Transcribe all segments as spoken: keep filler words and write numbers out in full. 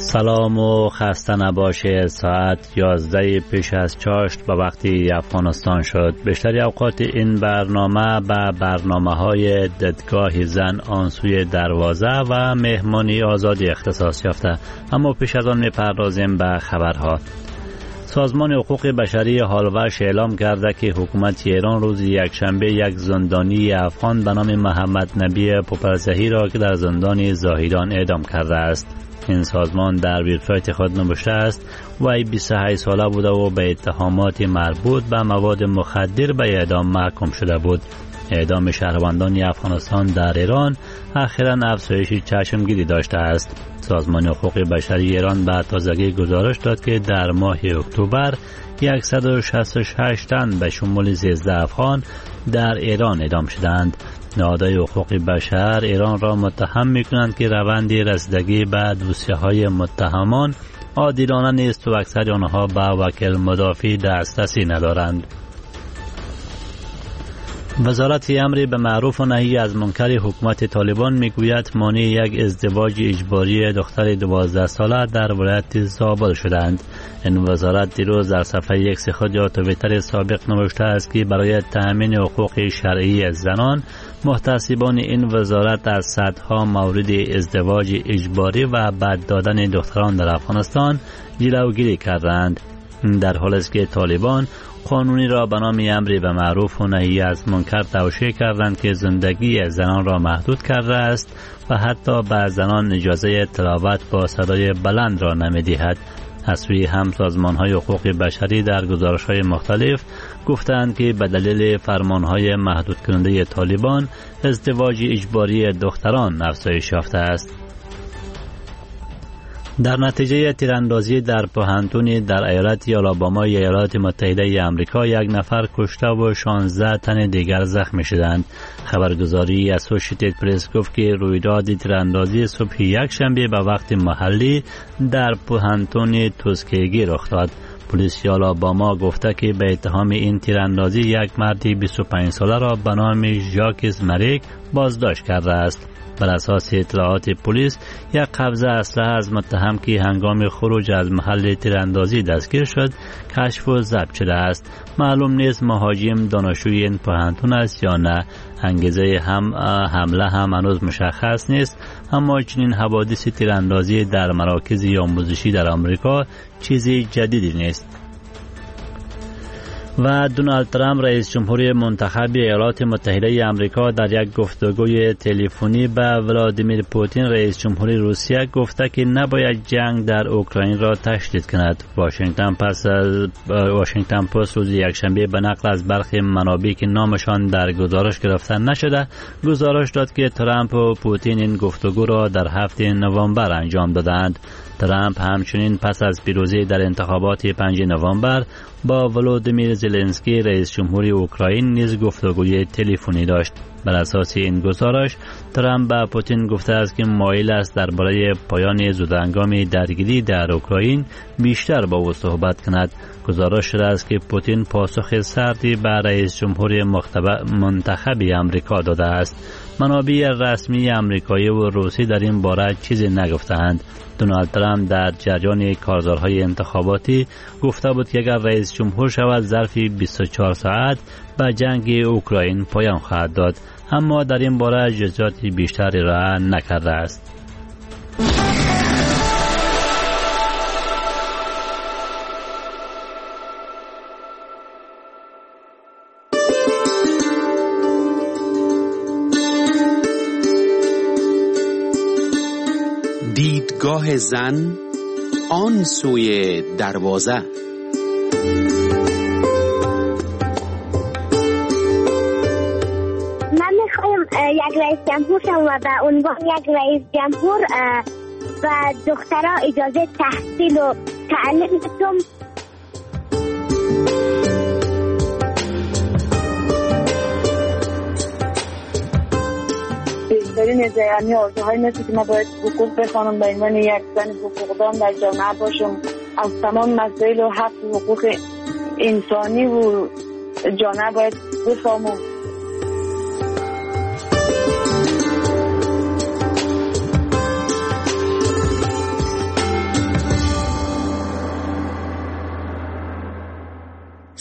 سلام و خسته نباشه. ساعت یازده پیش از چاشت به وقتی افغانستان شد. بیشتری اوقات این برنامه به برنامه های دیدگاه زن آن سوی دروازه و مهمانی آزادی اختصاص یافته. اما پیش از آن میپردازیم به خبرها. سازمان حقوق بشری هالوش اعلام کرده که حکومت ایران روز یکشنبه یک زندانی افغان به نام محمد نبی پوپرزهی را که در زندان زاهدان اعدام کرده است. این سازمان در وبسایت خود نوشته است وی بیست و هشت ساله بوده و به اتهامات مربوط به مواد مخدر به اعدام محکوم شده بود. اعدام شهروندان افغانستان در ایران اخیراً افزایش چشمگیری داشته است. سازمان حقوق بشری ایران به تازگی گزارش داد که در ماه اکتبر صد و شصت و شش تن به شمول سیزده افغان در ایران اعدام شدند. نهادهای حقوق بشر ایران را متهم می‌کنند که روند رسیدگی به دوسیه‌های متهمان عادلانه نیست و اکثر آنها به وکیل مدافع دسترسی ندارند. وزارت امر به معروف و نهی از منکر حکومت طالبان میگوید مانع یک ازدواج اجباری دختر دوازده ساله در ولایت زابل شدند. این وزارت دیروز در صفحه یک خود یا توییتر سابق نوشته است که برای تأمین حقوق شرعی زنان محتسبان این وزارت از صدها مورد ازدواج اجباری و بد دادن دختران در افغانستان جلوگیری کردند، در حالی است که طالبان قانونی را به نام امر به معروف و نهی از منکر توشیح کردند که زندگی زنان را محدود کرده است و حتی به زنان اجازه تلاوت با صدای بلند را نمی‌دهد. از سوی هم سازمان‌های حقوق بشری در گزارش‌های مختلف گفتند که به دلیل فرمان‌های محدود کننده طالبان ازدواج اجباری دختران افزایش یافته است. در نتیجه تیراندازی در پوهنتونی در ایالت آلابامای ایالات متحده آمریکا یک نفر کشته و شانزده تن دیگر زخمی شدند. خبرگزاری اسوسییتد پرس گفت که رویداد تیراندازی صبح یک شنبه به وقت محلی در پوهنتون توسکیگی رخ داد. پلیس آلاباما گفته که به اتهام این تیراندازی یک مرد بیست و پنج ساله را به نام ژاکس مریک بازداشت کرده است. بر اساس اطلاعات پلیس یک قبضه اسلحه از متهم که هنگام خروج از محل تیراندازی دستگیر شد کشف و ضبط شده است. معلوم نیست مهاجم دانشجوی این پوهنتون است یا نه. انگیزه هم حمله هم هنوز مشخص نیست، اما چنین حوادث تیراندازی در مراکز آموزشی در آمریکا چیزی جدیدی نیست. و دونالد ترامپ رئیس جمهوری منتخب ایالات متحده آمریکا در یک گفتگوی تلفنی به ولادیمیر پوتین رئیس جمهوری روسیه گفته که نباید جنگ در اوکراین را تشدید کند. واشنگتن پس از واشنگتن پست روز یکشنبه به نقل از برخی منابعی که نامشان در گزارش گرفته نشده گزارش داد که ترامپ و پوتین این گفتگو را در هفته نوامبر انجام دادند. ترامپ همچنین پس از پیروزی در انتخابات پنجم نوامبر با ولودیمیر زلنسکی رئیس جمهوری اوکراین نیز گفتگوی تلفنی داشت. بر اساس این گزارش ترامپ به پوتین گفته است که مایل است درباره پایان زودهنگام درگیری در اوکراین بیشتر با او صحبت کند. گزارش شده است که پوتین پاسخ سردی به رئیس جمهوری منتخب آمریکا داده است. منابع رسمی آمریکایی و روسی در این باره چیزی نگفتند. دونالد ترامپ در جریان کارزارهای انتخاباتی گفته بود که اگر رئیس جمهور شود ظرف بیست و چهار ساعت به جنگ اوکراین پایان خواهد داد، اما در این باره جزئیات بیشتری را نکرده است. دیدگاه زن آن سوی دروازه. من میخوایم یک رئیس جمهور شم و به عنوان یک رئیس جمهور و دخترها اجازه تحصیل و تعلیم بدم. بهترین یعنی آرزوهای مثل که ما باید حقوق بخوانم به عنوان یک زن حقوقدان در جامعه باشم، از تمام مسائل و حق و حقوق انسانی و جامعه باید بفهمم.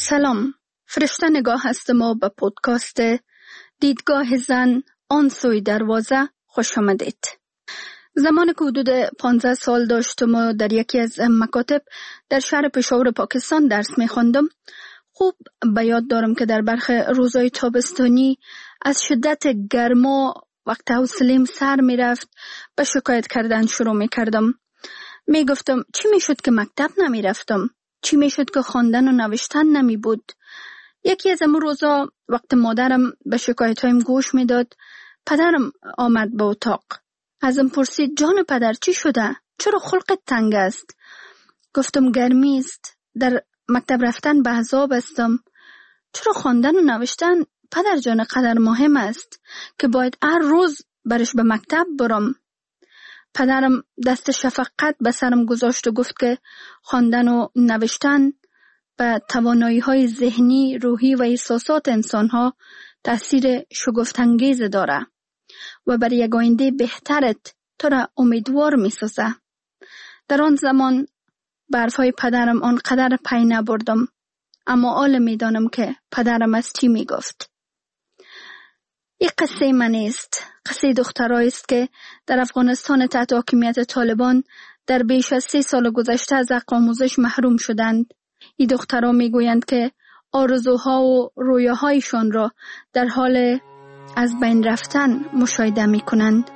سلام، فرشته نگاه هستم و به پودکاست دیدگاه زن آن سوی دروازه خوش آمدید. زمان که حدود پانزده سال داشتم و در یکی از مکاتب در شهر پشاور پاکستان درس می خواندم، خوب به یاد دارم که در برخی روزهای تابستانی از شدت گرما وقت حوصله‌ام سر می رفت به شکایت کردن شروع می کردم. می گفتم چی می شد که مکتب نمی رفتم؟ چی می شد که خواندن و نوشتن نمی بود؟ یکی از امون روزا وقت مادرم به شکایت هایم گوش می داد، پدرم آمد به اتاق. ازم پرسید جان پدر چی شده؟ چرا خلقت تنگ است؟ گفتم گرمی است، در مکتب رفتن به عذاب استم. چرا خواندن و نوشتن پدر جان قدر مهم است که باید هر روز برش به مکتب برم؟ پدرم دست شفقت به سرم گذاشت و گفت که خواندن و نوشتن به توانایی های ذهنی، روحی و احساسات انسان ها تأثیر شگفت‌انگیز داره و برای یک آینده بهترت تو را امیدوار می سازه. در آن زمان برفای پدرم آنقدر پی نبردم، اما حال می دانم که پدرم از چی می گفت. یک قصه من است، قصه دخترایی است که در افغانستان تحت حاکمیت طالبان در بیش از سه سال گذشته از حق آموزش محروم شدند. این دخترها می گویند که آرزوها و رویاهایشان را در حال از بین رفتن مشاهده می کنند.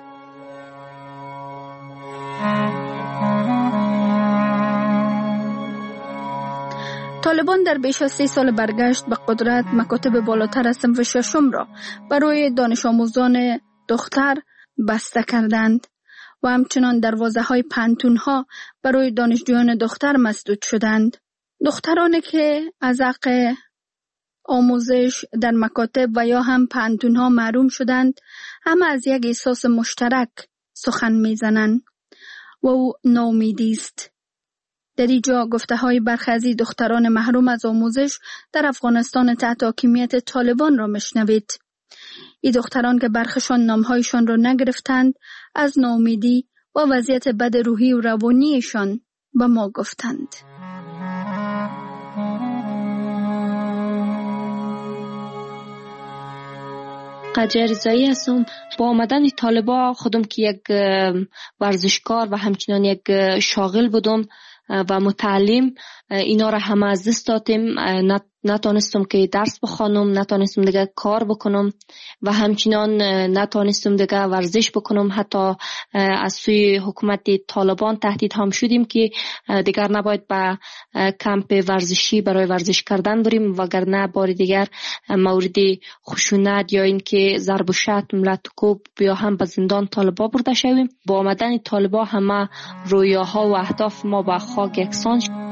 طالبان در بیش از سه سال برگشت به قدرت مکاتب بالاتر از صنف ششم را برای دانش آموزان دختر بسته کردند و همچنان دروازه های پانتون ها برای دانشجویان دختر مسدود شدند. دخترانی که از حق آموزش در مکاتب و یا هم پانتون ها محروم شدند، همه از یک احساس مشترک سخن میزنند و او ناامیدی است. در اینجا گفته های برخی از دختران محروم از آموزش در افغانستان تحت حاکمیت طالبان را مشنوید. این دختران که برخشان نامهایشان را نگرفتند، از ناامیدی و وضعیت بد روحی و روانیشان به ما گفتند. قجر رضایی هستم. با آمدن طالبا خودم که یک ورزشکار و همچنان یک شاغل بودم و متعلم، اینا را همه از دست دادیم. نتانستم که درس بخوانم، نتانستم دیگه کار بکنم و همچنان نتانستم دیگه ورزش بکنم. حتی از سوی حکومت طالبان تهدید هم شدیم که دیگر نباید به کمپ ورزشی برای ورزش کردن بریم، وگرنه بار دیگر مورد خشونت یا اینکه ضرب و شتم، لطکوب یا هم به زندان طالبا برده شویم. با آمدن طالبا همه رویاها و اهداف ما به خاک یکسان شد.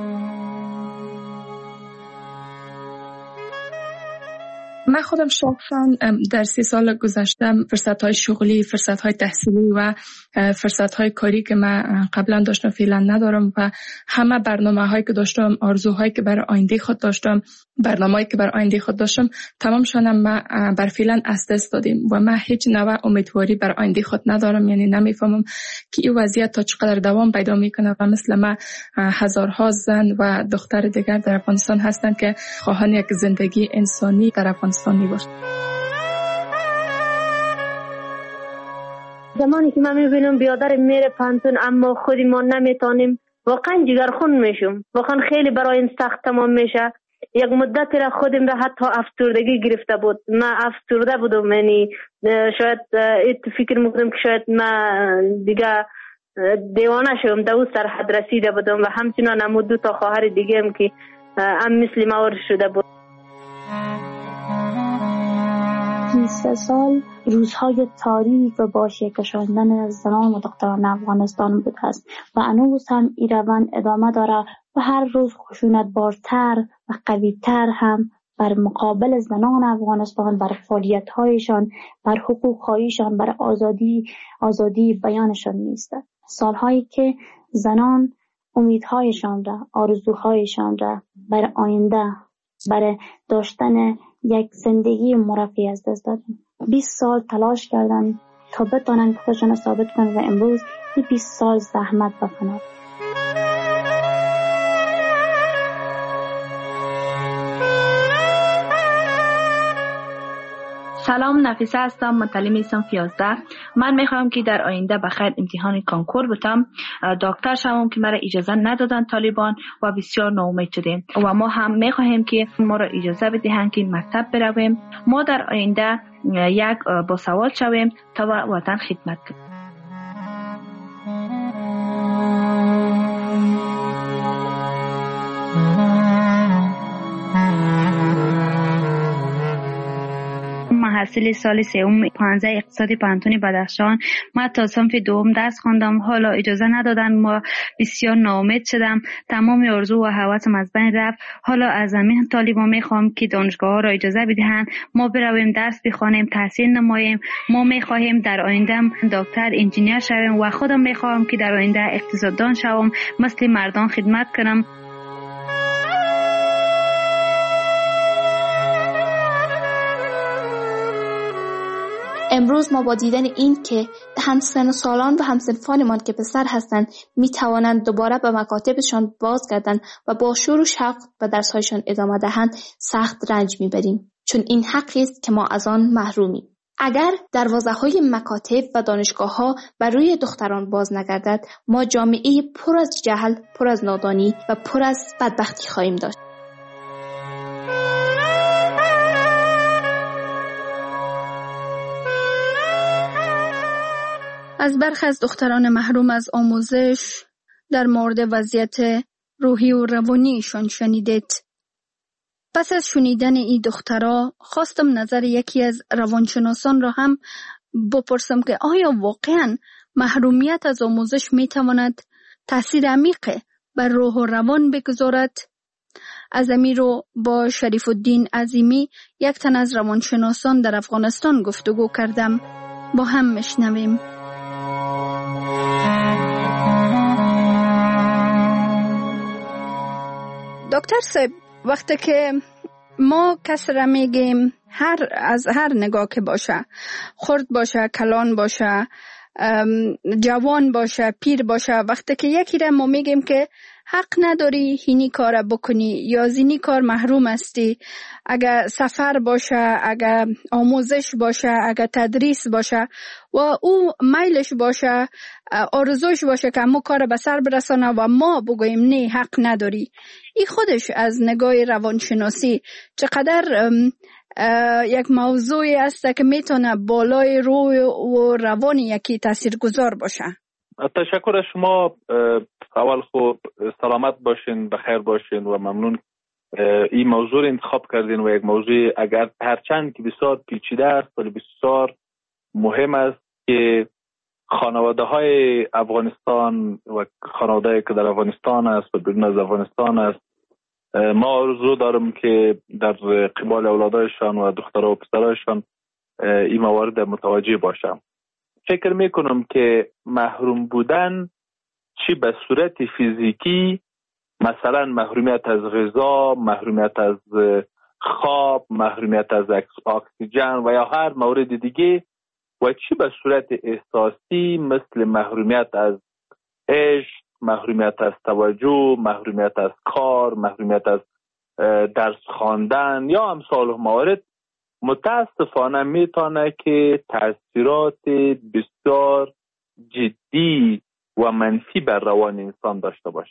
من خودم شخصا در سی سال گذشته فرصت‌های شغلی، فرصت‌های تحصیلی و فرصت‌های کاری که من قبلا داشتم فعلا ندارم و همه برنامه‌هایی که داشتم، آرزوهایی که برای آینده خود داشتم، برنامه‌ای که برای آینده خود داشتم، تمامشون من بر فعلا از دست دادیم و من هیچ نوع امیدواری برای آینده خود ندارم. یعنی نمیفهمم که این وضعیت تا چقدر دوام پیدا میکنه و مثل من هزارها زن و دختر دیگر در افغانستان هستند که خواهان یک زندگی انسانی در افغانستان میباشند. زمانی که من میبینم بیادر میره پانتون اما خودی ما نمیتونیم، واقعا جگرخون میشم، واقعا خیلی برای این سخت تمام میشه. یک مدت را خودم را حتی افسردگی گرفته بود، من افسرده بودم، یعنی شاید ایت فکر میکنم که شاید من دیگه دیوانه شدم، در اون سرحد رسیده بودم و همچنان هم دو تا خواهر دیگه هم که هم مثل ما شده بود. بیست سال روزهای تاریک و باشی کشاندن زنان و دختران افغانستان بوده است و هنوز هم این روند ادامه داره و هر روز خشونت بارتر و قویتر هم بر مقابل زنان افغانستان، بر فعالیت‌هایشان، بر حقوق‌هایشان، بر آزادی آزادی بیانشان نیست. سالهایی که زنان امیدهایشان را، آرزوهایشان را بر آینده، بر داشتن یک زندگی مرفه از دست دادن. بیست سال تلاش کردن تا بتونن خودشون ثابت کنن و امروز این بیست سال زحمت بکنن. سلام، نفیسه هستم، متعلم صنف یازده. من میخوام که در آینده بخیر امتحان کانکور بتم، دکتر شوم که مرا اجازه ندادن طالبان و بسیار ناامید شدیم و ما هم میخواهیم که ما را اجازه بدهند که مکتب برویم، ما در آینده یک باسواد شویم تا وطن خدمت کنیم. محصل سال سوم پانزده اقتصادی پانتون بدخشان. من تا صنف دوم درس خواندم، حالا اجازه ندادن، ما بسیار ناامید شدم، تمام آرزو و هوسم از بین رفت. حالا از همین طالبان میخوام که دانشگاه ها را اجازه بدهند ما برویم درس بخوانیم، تحصیل نماییم. ما میخواهیم در آینده دکتر، انجینیر شویم و خودم میخوام که در آینده اقتصاددان شوم، مثل مردان خدمت کنم. امروز ما با دیدن این که همسن سالان و همسنفانمان که پسر هستند می توانند دوباره به مکاتبشان بازگردند و با شور و شوق به درسهایشان ادامه دهند، سخت رنج می بریم، چون این حقی است که ما از آن محرومیم. اگر دروازه‌های مکاتب و دانشگاه‌ها بر روی دختران باز نگردد، ما جامعه پر از جهل، پر از نادانی و پر از بدبختی خواهیم داشت. از برخی از دختران محروم از آموزش در مورد وضعیت روحی و روانیشان شنیدید. پس از شنیدن این دخترها خواستم نظر یکی از روانشناسان را هم بپرسم که آیا واقعاً محرومیت از آموزش میتواند تأثیر عمیق بر روح و روان بگذارد؟ از امیر رو با شریف الدین عظیمی، یک تن از روانشناسان در افغانستان، گفتگو کردم. با هم میشنویم. دکتر صاحب، وقتی که ما کس را میگیم، هر از هر نگاه که باشه، خرد باشه، کلان باشه، جوان باشه، پیر باشه، وقتی که یکی را ما میگیم که حق نداری اینی کار بکنی یا از اینی کار محروم هستی، اگر سفر باشه، اگر آموزش باشه، اگر تدریس باشه و او میلش باشه، آرزوش باشه که همون کار به سر برسانه و ما بگوییم نه حق نداری، این خودش از نگاه روانشناسی چقدر یک موضوعی است که میتونه بالای روح و روان یکی تاثیرگذار باشه. تشکر از شما. اول خوب سلامت باشین، بخیر باشین و ممنون این موضوع انتخاب کردین و یک موضوع اگر هرچند که بسیار پیچیده است ولی بسیار مهم است که خانواده های افغانستان و خانواده که در افغانستان است و بیرون از افغانستان است، ما آرزو دارم که در قبال اولادایشان و دخترها و پسرایشان این موارد متوجه باشم. فکر میکنم که محروم بودن چی به صورت فیزیکی، مثلا محرومیت از غذا، محرومیت از خواب، محرومیت از اکسیژن و یا هر مورد دیگه، و چی به صورت احساسی مثل محرومیت از عشق، محرومیت از توجه، محرومیت از کار، محرومیت از درس خواندن یا امثال موارد، متاسفانه میتونه که تاثیرات بسیار جدی و منفی بر روان انسان داشته باشه.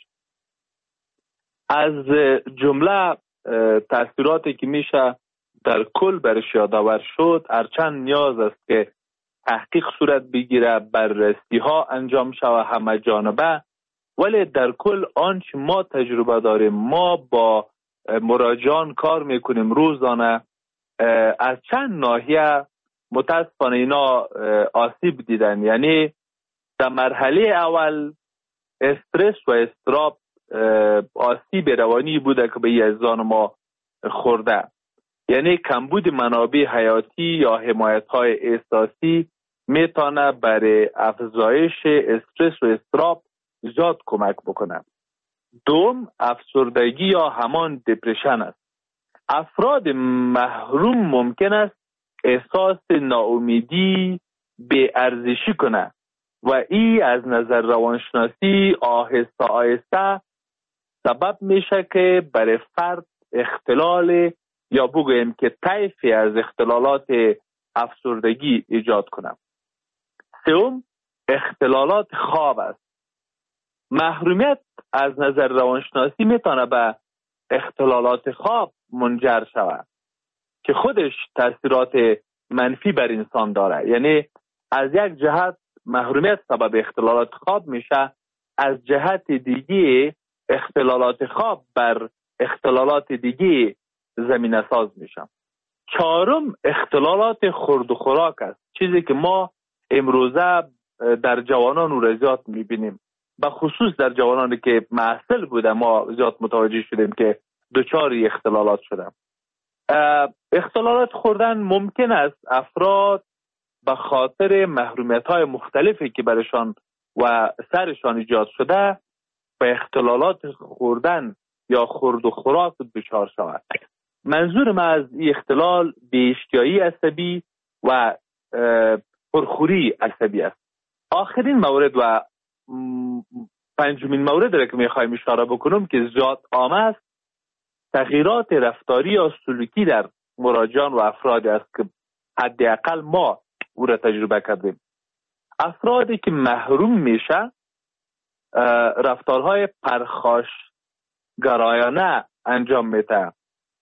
از جمله تاثیراتی که میشه در کل برش یادآور شد، هرچند نیاز است که تحقیق صورت بگیره، بررسی ها انجام شود همه جانبه، ولی در کل آنچه ما تجربه داریم، ما با مراجعان کار میکنیم روزانه، از چند ناحیه متاسفانه اینا آسیب دیدن. یعنی در مرحله اول استرس و اضطراب آسیب روانی بوده که به یزدان ما خورده، یعنی کمبود منابع حیاتی یا حمایت های احساسی میتونه برای افزایش استرس و اضطراب زیاد کمک بکنه. دوم، افسردگی یا همان دپرشن است. افراد محروم ممکن است احساس ناامیدی، بی ارزشی کنه و این از نظر روانشناسی آهسته آهسته سبب میشه که برای فرد اختلال یا بگویم که طیفی از اختلالات افسردگی ایجاد کنه. سوم اختلالات خواب است. محرومیت از نظر روانشناسی میتونه به اختلالات خواب منجر شود که خودش تاثیرات منفی بر انسان داره. یعنی از یک جهت محرومیت سبب اختلالات خواب میشه، از جهت دیگه اختلالات خواب بر اختلالات دیگه زمینه ساز میشه. چهارم اختلالات خورد و خوراک است، چیزی که ما امروزه در جوانان و زیاد میبینیم، به خصوص در جوانانی که معسل بوده ما زیاد متوجه شدیم که دچار اختلالات شدن. اختلالات خوردن ممکن است افراد به خاطر محرومیت‌های مختلفی که برشان و سرشان ایجاد شده به اختلالات خوردن یا خورد و خوراک دچار شود. منظور من از این اختلال بی‌اشتهایی عصبی و پرخوری عصبی است. آخرین مورد و پنجمین مورد را که میخوایم اشاره بکنم که زیاد عام است، تغییرات رفتاری یا سلوکی در مراجعان و افرادی است که حداقل ما او را تجربه کردیم. افرادی که محروم میشه رفتارهای پرخاشگرایانه انجام میده،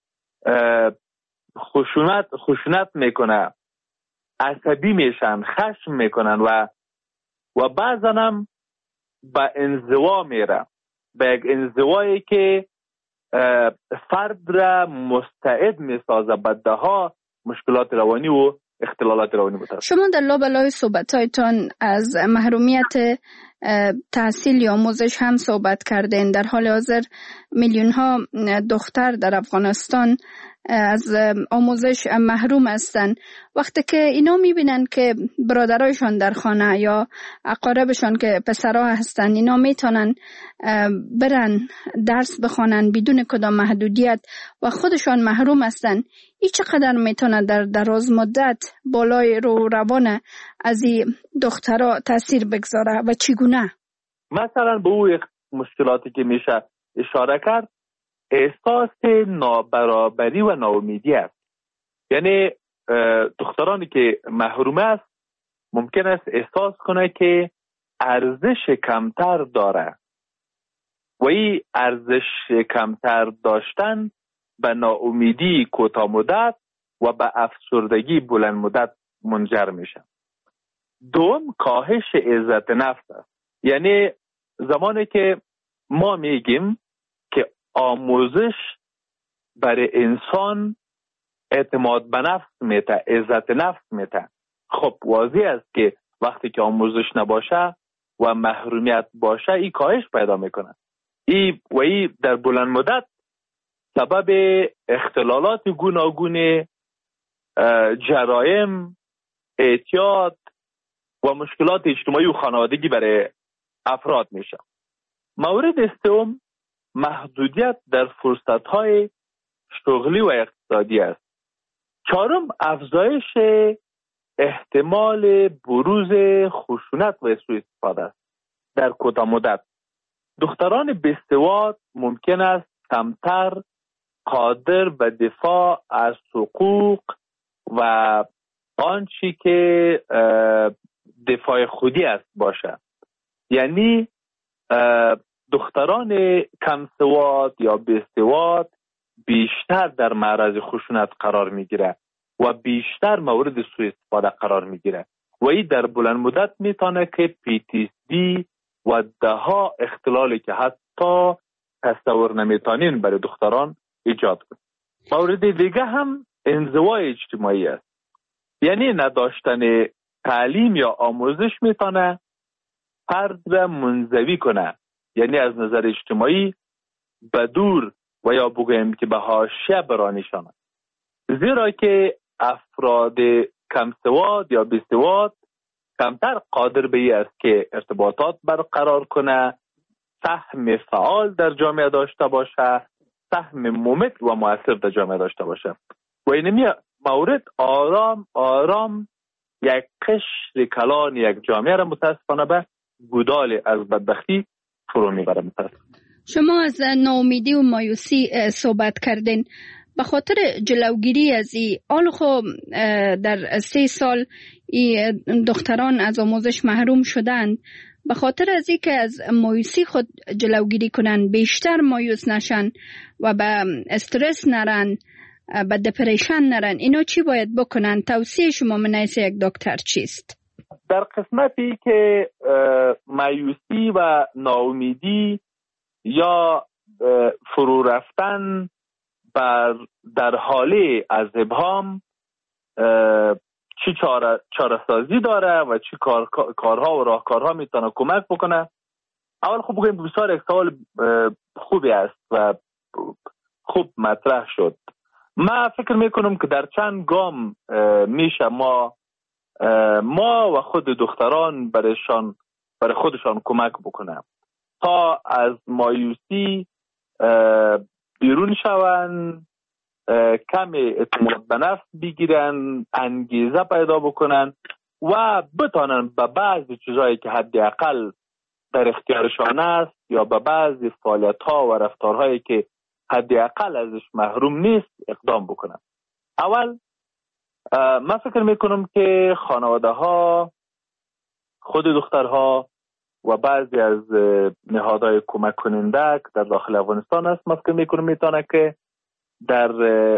خشونت خشونت میکنه، عصبی میشن، خشم میکنن و و بعضا هم به انزوا میره، به یک انزوایی که فرد را مستعد میسازه به دهها مشکلات روانی و اختلالات روانی مترتب. شما در لابلای صحبت‌هایتان از محرومیت تحصیل یا آموزش هم صحبت کردین. در حال حاضر میلیون ها دختر در افغانستان از آموزش محروم هستند. وقتی که اینا میبینن که برادرایشان در خانه یا اقاربشان که پسرها هستن اینا میتونن برن درس بخوانن بدون کدام محدودیت و خودشان محروم هستن، این چقدر میتونه در دراز مدت بالای رو روان از این دخترها تاثیر بگذاره و چگونه؟ مثلا به اون مشکلاتی که میشه اشاره کرد، احساس نابرابری و ناامیدی است. یعنی دخترانی که محروم است ممکن است احساس کنه که ارزش کمتر داره و این ارزش کمتر داشتن به ناامیدی کوتاه مدت و به افسردگی بلند مدت منجر میشه. دوم کاهش عزت نفس است. یعنی زمانی که ما میگیم که آموزش برای انسان اعتماد به نفس میده، عزت نفس میده، خب واضح است که وقتی که آموزش نباشه و محرومیت باشه این کاهش پیدا میکنه. ای و ای در بلند مدت سبب اختلالات گوناگون، جرایم، اعتیاد و مشکلات اجتماعی و خانوادگی برای افراد میشه. مورد سوم محدودیت در فرصت‌های شغلی و اقتصادی است. چهارم افزایش احتمال بروز خشونت و سوء استفاده است. در کوتاه مدت دختران بی‌سواد ممکن است کمتر قادر به دفاع از حقوق و آنچه که دفاع خودی است باشه. یعنی دختران کم سواد یا بی‌سواد بیشتر در معرض خشونت قرار میگیره و بیشتر مورد سوء استفاده قرار میگیره و این در بلند مدت میتونه که پی تی اس دی و دهها اختلالی که حتی تصور نمیتونین برای دختران ایجاد کنه. مورد دیگه هم انزوای اجتماعی است. یعنی نداشتن تعلیم یا آموزش میتونه فرد را منزوی کنه، یعنی از نظر اجتماعی به دور و یا بگویم که به حاشیه برانیشانه. زیرا که افراد کم سواد یا بی سواد کمتر قادر به این است که ارتباطات برقرار کنه، سهم فعال در جامعه داشته باشه، سهم ممت و مؤثر در جامعه داشته باشه و اینمی مورد آرام آرام یک قشر کلان یک جامعه را متاسفانه به گودال از بدبختی فرو میبره. شما از ناامیدی و مایوسی صحبت کردین. به خاطر جلوگیری از این آل خب در سه سال ای دختران از آموزش محروم شدند، به خاطر از این که از مایوسی خود جلوگیری کنن، بیشتر مایوس نشن و به استرس نرن، به دپریشن نرن، اینا چی باید بکنن؟ توصیه شما من حیث یک دکتر چیست؟ در قسمتی که مایوسی و ناامیدی یا فرو رفتن بر در حاله از ابهام چی چاره چاره سازی داره و چی کار کارها و راهکارها میتونه کمک بکنه؟ اول خوب بگیم بسیار یک سوال خوبی است و خوب مطرح شد. من فکر میکنم که در چند گام میشه ما ما و خود دختران برایشان برای خودشان کمک بکنه تا از مایوسی بیرون شون، کم اعتماد به نفس بگیرن، انگیزه پیدا بکنن و بتانن به بعضی چیزایی که حداقل در اختیارشان است یا به بعضی فعالیت‌ها و رفتارهایی که حداقل ازش محروم نیست اقدام بکنن. اول من فکر میکنم که خانواده ها، خود دخترها و بعضی از نهادهای کمک کننده که در داخل افغانستان است، من فکر میکنم میتونه که در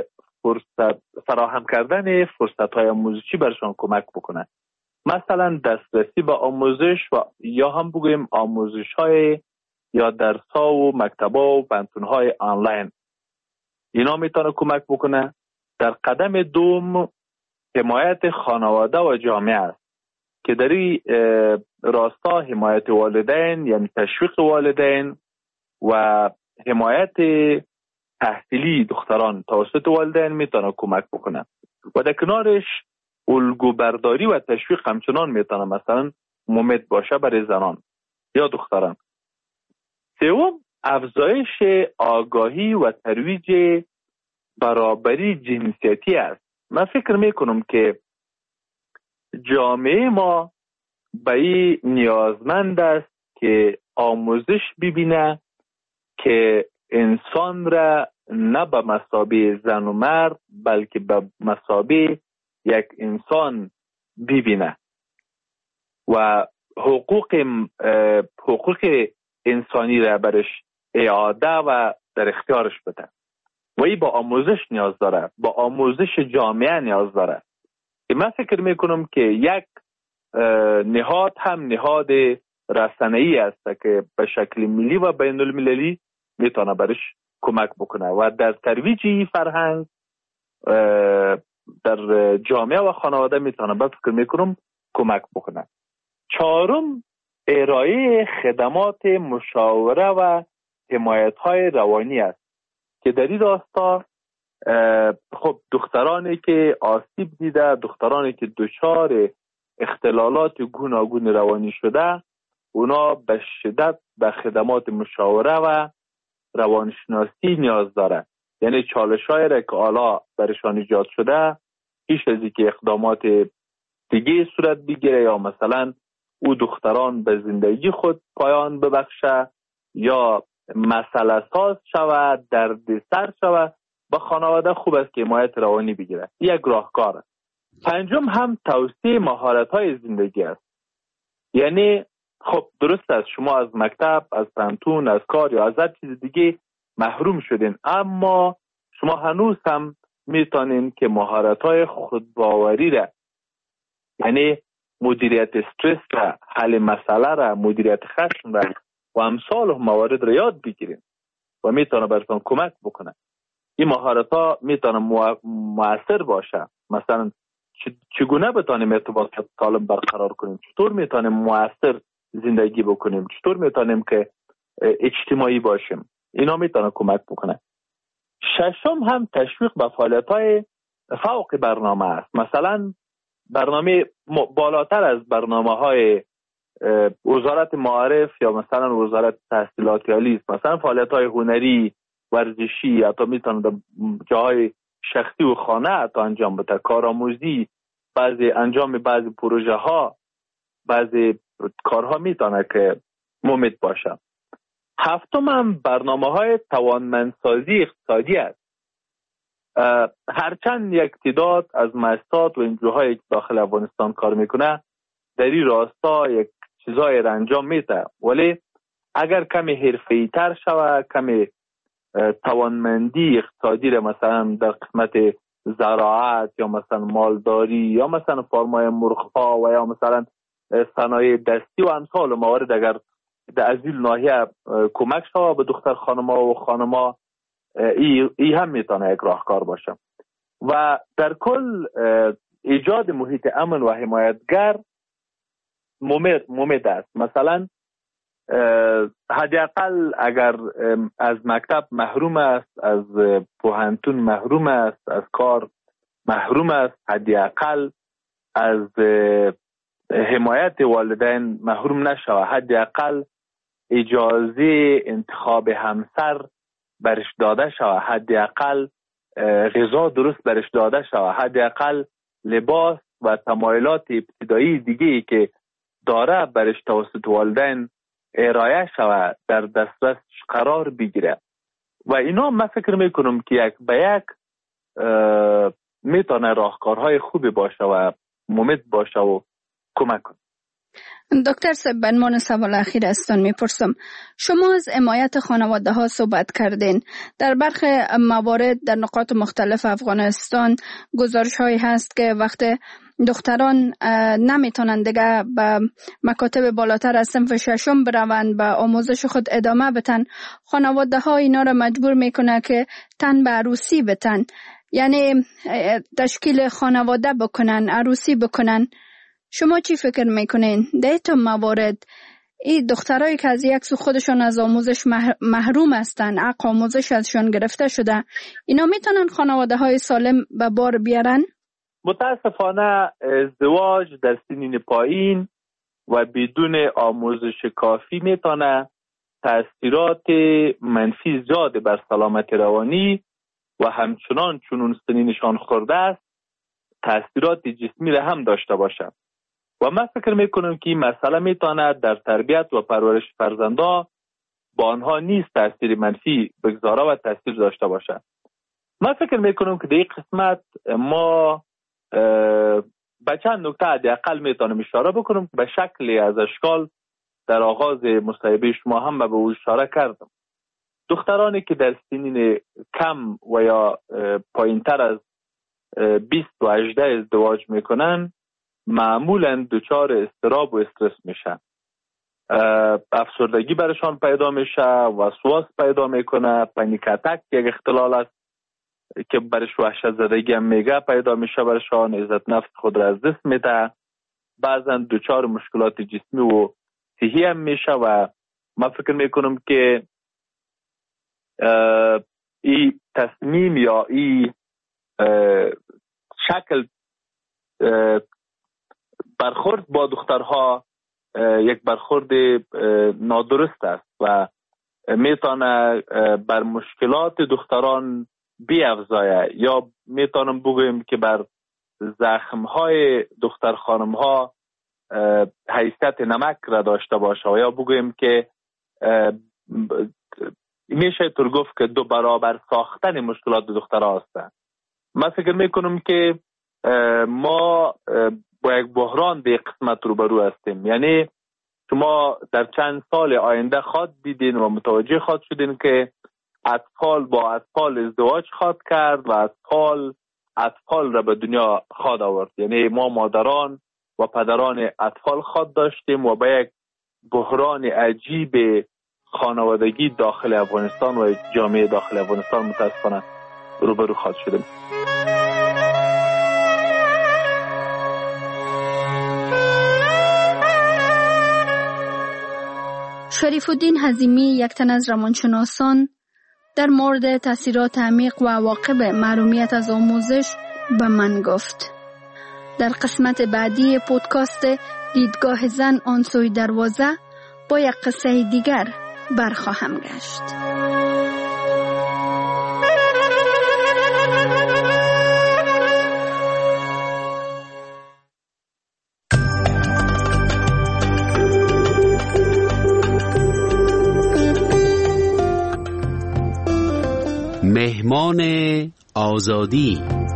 فرصت فراهم کردن فرصت های آموزشی برشان کمک بکنه. مثلا دسترسی به آموزش و یا هم بگویم آموزش های یا درس ها و مکتبا و پانتون های آنلاین، اینا میتونه کمک بکنه. در قدم دوم حمایت خانواده و جامعه است که در این راستا حمایت والدین یعنی تشویق والدین و حمایت تحصیلی دختران توسط والدین میتونه کمک بکنه و در کنارش الگو برداری و تشویق همچنان میتونه مثلا مفید باشه برای زنان یا دختران. سوم افزایش آگاهی و ترویج برابری جنسیتی است. من فکر میکنم که جامعه ما به این نیازمند است که آموزش ببینه که انسان را نه به مثابه زن و مرد بلکه به مثابه یک انسان ببینه و حقوق حقوق انسانی را برش اعاده و در اختیارش بده و این با آموزش نیاز داره، با آموزش جامعه نیاز داره. من فکر میکنم که یک نهاد هم نهاد رسانه‌ای است که به شکل ملی و بین المللی میتونه برش کمک بکنه و در ترویج فرهنگ در جامعه و خانواده میتونه به فکر میکنم کمک بکنه. چهارم ارائه خدمات مشاوره و حمایت های روانی است که در این راستا خب دخترانی که آسیب دیده، دخترانی که دچار اختلالات گوناگون روانی شده، اونا به شدت به خدمات مشاوره و روانشناسی نیاز داره. یعنی چالش‌هایی را که حالا برشان ایجاد شده پیش از اینکه اقدامات دیگه صورت بگیره یا مثلا او دختران به زندگی خود پایان ببخشه یا مسئله ساز شود، دردسر شود، با خانواده خوب است که حمایت روانی بگیره. یک راهکار است. پنجم هم توسعه مهارت‌های زندگی است. یعنی خب درست است شما از مکتب، از پانتون، از کار یا از هر چیز دیگه محروم شدین، اما شما هنوز هم میتونین که مهارت‌های خودباوری را، یعنی مدیریت استرس را، حل مسئله را، مدیریت خشم را و امثال موارد را یاد بگیرین و میتونه براتون کمک بکنه. این مهارت‌ها میتونه مؤثر باشه. مثلا چگونه بتونیم ارتباطات سالم برقرار کنیم، چطور میتونیم مؤثر زندگی بکنیم، چطور میتونیم که اجتماعی باشیم، اینا میتونه کمک بکنه. ششم هم تشویق به فعالیت‌های فوق برنامه است. مثلا برنامه بالاتر از برنامه‌های وزارت معارف یا مثلا وزارت تحصیلات عالی است. مثلا فعالیت‌های هنری، ورزشی، حتی میتونه در جاهای شخصی و خانه حتی انجام بده، کارآموزی، بعضی انجام بعضی پروژه ها، بعضی کارها میتونه که مفید باشه. هفتم هم برنامه های توانمندسازی اقتصادی است. هرچند یک تعداد از مؤسسات و انجوهای که داخل افغانستان کار میکنه در این راستا یک چیزای را انجام میده، ولی اگر کمی حرفه‌ای تر شوه، کمی توانمندی اقتصادی را مثلا در قسمت زراعت یا مثلا مالداری یا مثلا فرمای مرغ‌ها و یا مثلا صنایع دستی و امثال موارد اگر در از این ناحیه کمک شوه به دختر خانم‌ها و خانم‌ها، ای, ای هم میتونه یک راهکار باشه. و در کل ایجاد محیط امن و حمایتگر ممد ممد است. مثلا حداقل اگر از مکتب محروم است، از پوهنتون محروم است، از کار محروم است، حداقل از حمایت والدین محروم نشود، حداقل اجازه انتخاب همسر برش داده شود، حداقل غذا درست برش داده شود، حداقل لباس و تمایلات ابتدایی دیگه ای که داره برش توسط والدین ارائه شود، در دسترس قرار بگیره. و اینا من فکر میکنم که یک به یک میتونه راهکارهای خوبی باشه و ممد باشه و کمک کنه. دکتر صاحب، من سوال اخیر استان میپرسم. شما از حمایت خانواده ها صحبت کردین. در برخی موارد در نقاط مختلف افغانستان گزارش هایی هست که وقت دختران نمیتونن دیگه به مکاتب بالاتر از صنف ششم بروند، به آموزش خود ادامه بتن، خانواده ها اینا را مجبور میکنه که تن به عروسی بتن، یعنی تشکیل خانواده بکنن، عروسی بکنن. شما چی فکر میکنین؟ در این موارد این دخترایی که از یک سو خودشون از آموزش محروم هستن، حق آموزش ازشون گرفته شده، اینا میتونن خانواده های سالم به بار بیارن؟ متاسفانه ازدواج در سنین پایین و بدون آموزش کافی میتونه تأثیرات منفی زیاد بر سلامت روانی و همچنان چون سنینشان خورده است تأثیرات جسمی را هم داشته باشه. و من فکر میکنم که این مسئله میتونه در تربیت و پرورش فرزندا با آنها نیز تأثیر منفی بگذاره و تأثیر داشته باشه. من فکر میکنم که در این قسمت ما به چند نکته حداقل میتونم اشاره بکنم. به شکلی از اشکال در آغاز مصاحبه شما هم به او اشاره کردم. دخترانی که در سنین کم و یا پایین تر از بیست و هجده ازدواج میکنن معمولا دچار اضطراب و استرس میشن. افسردگی برشان پیدا میشه، وسواس پیدا میکنه، پنیک اتک یک اختلال است که برش وحشت زدگی هم میگه پیدا میشه برشان، عزت نفس خود را از دست میده، بعضا دچار مشکلات جسمی و صحی هم میشه. و من فکر میکنم که این تصمیم یا این شکل برخورد با دخترها یک برخورد نادرست است و میتونه بر مشکلات دختران بیافزایه، یا میتونم بگویم که بر زخمهای دختر خانمها حیثیت نمک را داشته باشه، و یا بگویم که میشه طور گفت که دو برابر ساختن مشکلات دخترها هستند. من فکر میکنم که ما با یک بحران در قسمت روبرو هستیم. یعنی شما در چند سال آینده خواد دیدین و متوجه خواد شدین که اطفال با اطفال ازدواج خواد کرد و اطفال اطفال را به دنیا خواد آورد. یعنی ما مادران و پدران اطفال خواد داشتیم و با یک بحران عجیب خانوادگی داخل افغانستان و جامعه داخل افغانستان متاسفانه روبرو خواد شدیم. شریف الدین حزیمی، یک تن از روانشناسان، در مورد تاثیرات عمیق و عواقب محرومیت از آموزش به من گفت. در قسمت بعدی پودکاست دیدگاه زن آن سوی دروازه با یک قصه دیگر برخواهم گشت. مهمان آزادی.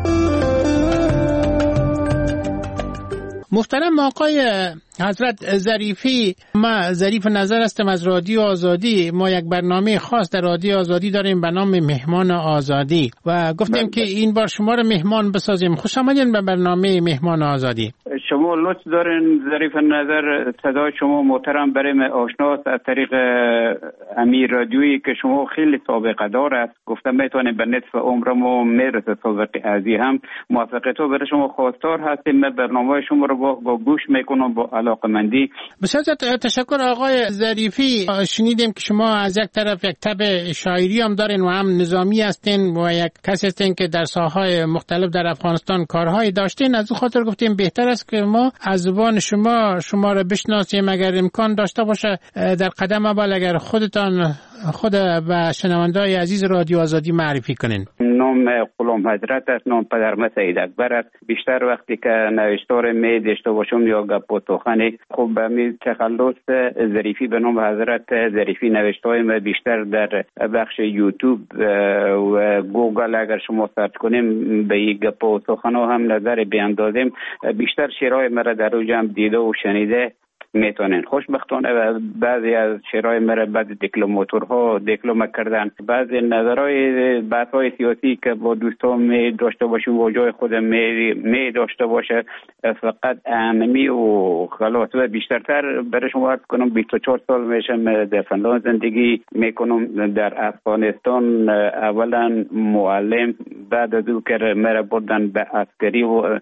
محترم آقای حضرت ظریفی، ما ظریف نظر هستم از رادیو آزادی. ما یک برنامه خاص در رادیو آزادی داریم به نام مهمان آزادی و گفتیم که این بار شما رو مهمان بسازیم. خوش آمدین به برنامه مهمان آزادی. شما لطف دارین ظریف نظر، صدای شما محترم برای من آشناست از طریق امیر رادیویی که شما خیلی سابقه دار است. گفتم میتونیم به نصف عمرمو میرسه سابقه ازی هم موفقیت رو برای شما خواستار هستیم. من برنامه شما رو با, با گوش میکنم با علاقمندی. بسیار تشکر آقای ظریفی. شنیدیم که شما از یک طرف یک تب شاعری هم دارین و هم نظامی هستین و یک کسی هستین که در ساحه‌های مختلف در افغانستان کارهایی داشتین. از اون خاطر گفتیم بهتر است که ما از زبان شما شما را بشناسیم. اگر امکان داشته باشه در قدم اول اگر خودتان خود و شنونده‌های عزیز رادیو آزادی معرفی کنین. نام غلام حضرت است، نام پدرم سید اکبر است. بیشتر وقتی که نوشتار می داشته باشم یا گپ و سخنی خوب به می تخلص ظریفی به نام حضرت ظریفی نوشته‌های ما بیشتر در بخش یوتیوب و گوگل اگر شما سرچ کنیم به یک گپ و سخن‌ها هم نظر بیاندازیم. بیشتر شعرهای مرا در اوج هم دیده و شنیده میتونین. خوشبختانه بعضی از شعرهای مرا بعد دیپلماتورها دیپلم کردن. بعضی نظرهای بحث‌های سیاسی که با دوستان می داشته باشیم و جای خودم می, می داشته باشه فقط اهمی و خلاص. و بیشترتر برای شما عرض کنم بیست و چهار سال میشم در فنلاند زندگی میکنم. در افغانستان اولا معلم، بعد از او که مرا بردن به عسکری و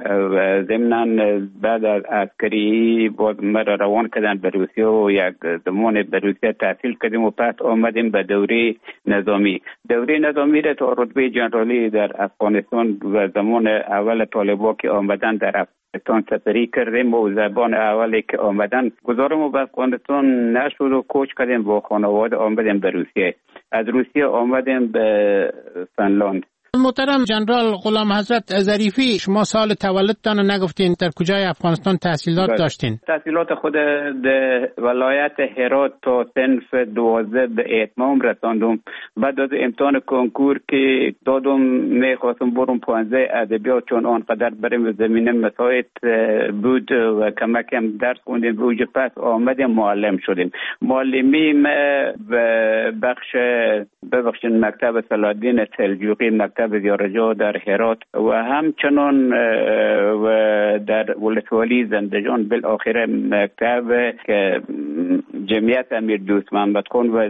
ضمناً بعد از عسکری بود مرا روان کردن به روسیه و یک زمان به روسیه تحصیل کردیم و پس آمدیم به دوره نظامی. دوره نظامی را تا رتبه جنرالی در افغانستان و زمان اول طالبان که آمدن در افغانستان سفری کردیم و زبان اولی که آمدن گذارم و به افغانستان نشد و کوچ کردیم با خانواده آمدیم به روسیه. از روسیه آمدیم به فنلاند. محترم جنرال غلام حضرت ظریفی، شما سال تولدتان نگفتین در کجای افغانستان تحصیلات داشتین؟ تحصیلات خود در ولایت هرات تا صنف دوازده به اتمام رساندم. بعد از امتحان کنکور که دادم میخواستم برم پانزده ادبیات، چون آنقدر بریم زمینه مساعد بود و کمکم درس خوندیم روز پس آمدیم معلم شدیم. معلمی به بخش ببخشید مکتب صلاح‌الدین سلجوقی، مکتب زیارجا در هرات و همچنان و در ولسوالی زندجان، بالاخره مکتب که جمعیت امیر دوست محمد خان و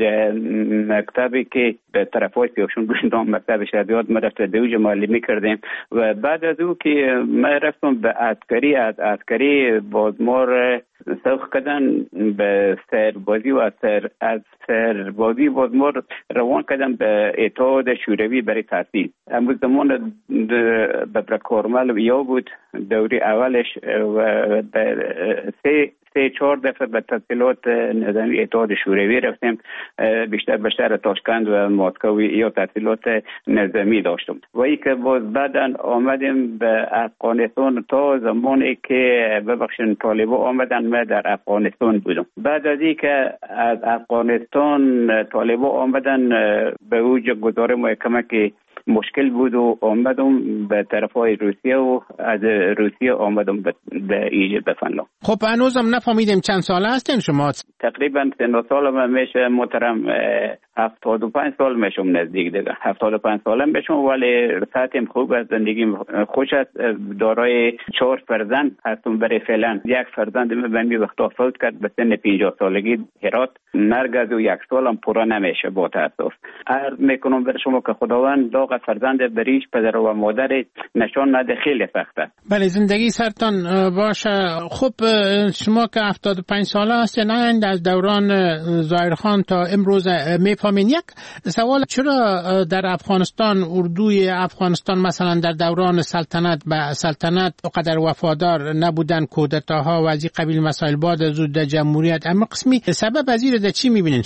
مکتبی که به طرفای پیشون بودم مکتب شهادیات ما رفت دوج معلمی کردیم. و بعد از او که ما رفتم به عسکری، از عسکری بازمار سوخ کردن به سربازی و از سر از سربازی بازمار روان کردن به اتحاد شوروی برای تحصیل. امروز زمان به کارمل یا بود دوری اولش و سه سه چهار دفعه به تحصیلات نظامی اتحاد شوروی رفتیم. بیشتر به شهر تاشکند و مسکو یا تحصیلات نظامی داشتم. و ای که باز بعدن آمدیم به افغانستان تا زمانی که ببخشید طالبان آمدن ما در افغانستان بودم. بعد از ای که از افغانستان طالبان آمدن به اوج گذار محکمه که مشکل بود و آمدم به طرفای روسیه و از روسیه آمدم به ایجه به فنلاند. خب هنوزم نفهمیدیم چند ساله هستین شما؟ تقریبا سن سالم میشه محترم هفتاد و پنج سال میشم نزدیک دیگه. هفتاد و پنج سالم میشم ولی ساعتم خوب است، زندگیم خوش است. دارای چهار فرزند هستم برای فعلا. یک فرزند من به می وقتا فوت کرد به سن پنجاه سالگی هرات. مرگ از او یک سالم پورا نمیشه با تاسف. عرض میکنم بر شما که خداوند داغ فرزند بریش پدر و مادر نشان نده خیلی سخته. بله زندگی سرتان باشه. خب شما که هفتاد و پنج ساله هستین از دوران ظاهرخان تا امروز میفهمین. یک سوال، چرا در افغانستان اردوی افغانستان مثلا در دوران سلطنت به سلطنت قدر وفادار نبودن، کودتاها و از این قبیل مسائل بعد از جمهوریت، اما قسمی سبب از این چی میبینین شما؟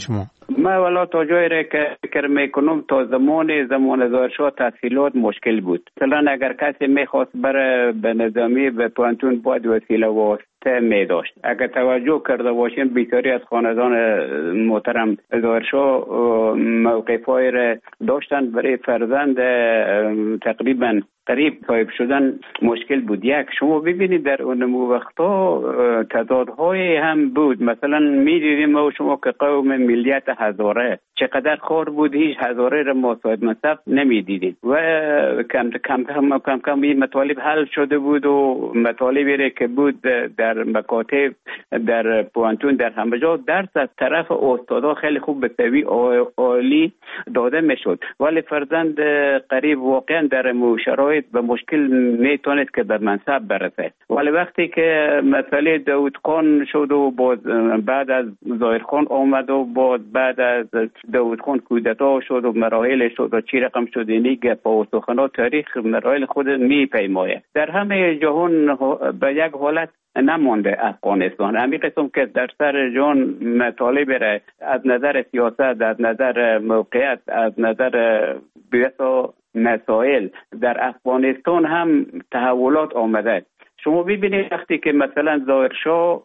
ما والا تا جایی را که فکر میکنم تا زمان زمان ظاهرشاه تحصیلات مشکل بود. مثلا اگر کسی میخواست بره به نظامی به پانتون باید وسیله واسطه می داشت. اگر توجه کرده باشیم بسیاری از خاندان محترم ظاهرشاه موقفای را داشتن برای فرزند تقریبا قریب صاحب شدن مشکل بود. یک شما ببینید در اون وقتا تعدادهای هم بود. مثلا می‌دیدیم ما شما که قوم ملیت هزاره چقدر خار بود، هیچ هزاره را ما صاحب منصب نمی‌دیدیم و کم کم کم کم کم این مطالب حل شده بود و مطالبی را که بود در مکاتب در پوانتون در همه جا درس از طرف استادا خیلی خوب به سوی عالی داده میشد، ولی فرزند قریب واقعا در شرایط به مشکل میتونید که به منصب برسه. ولی وقتی که مسئله داود خان شد و باز بعد از ظاهر خان آمد و باز بعد از داود خان کودتا شد و مراحل شد و چی رقم شد، اینی گپ و سخنات تاریخ مراحل خود میپیماید. در همه جهان به یک حالت نمانده افغانستان. همین قسم که در سر جان مطالب را از نظر سیاست، از نظر موقعیت، از نظر بیسا مسائل در افغانستان هم تحولات آمده. شما ببینید وقتی که مثلا ظاهرشاه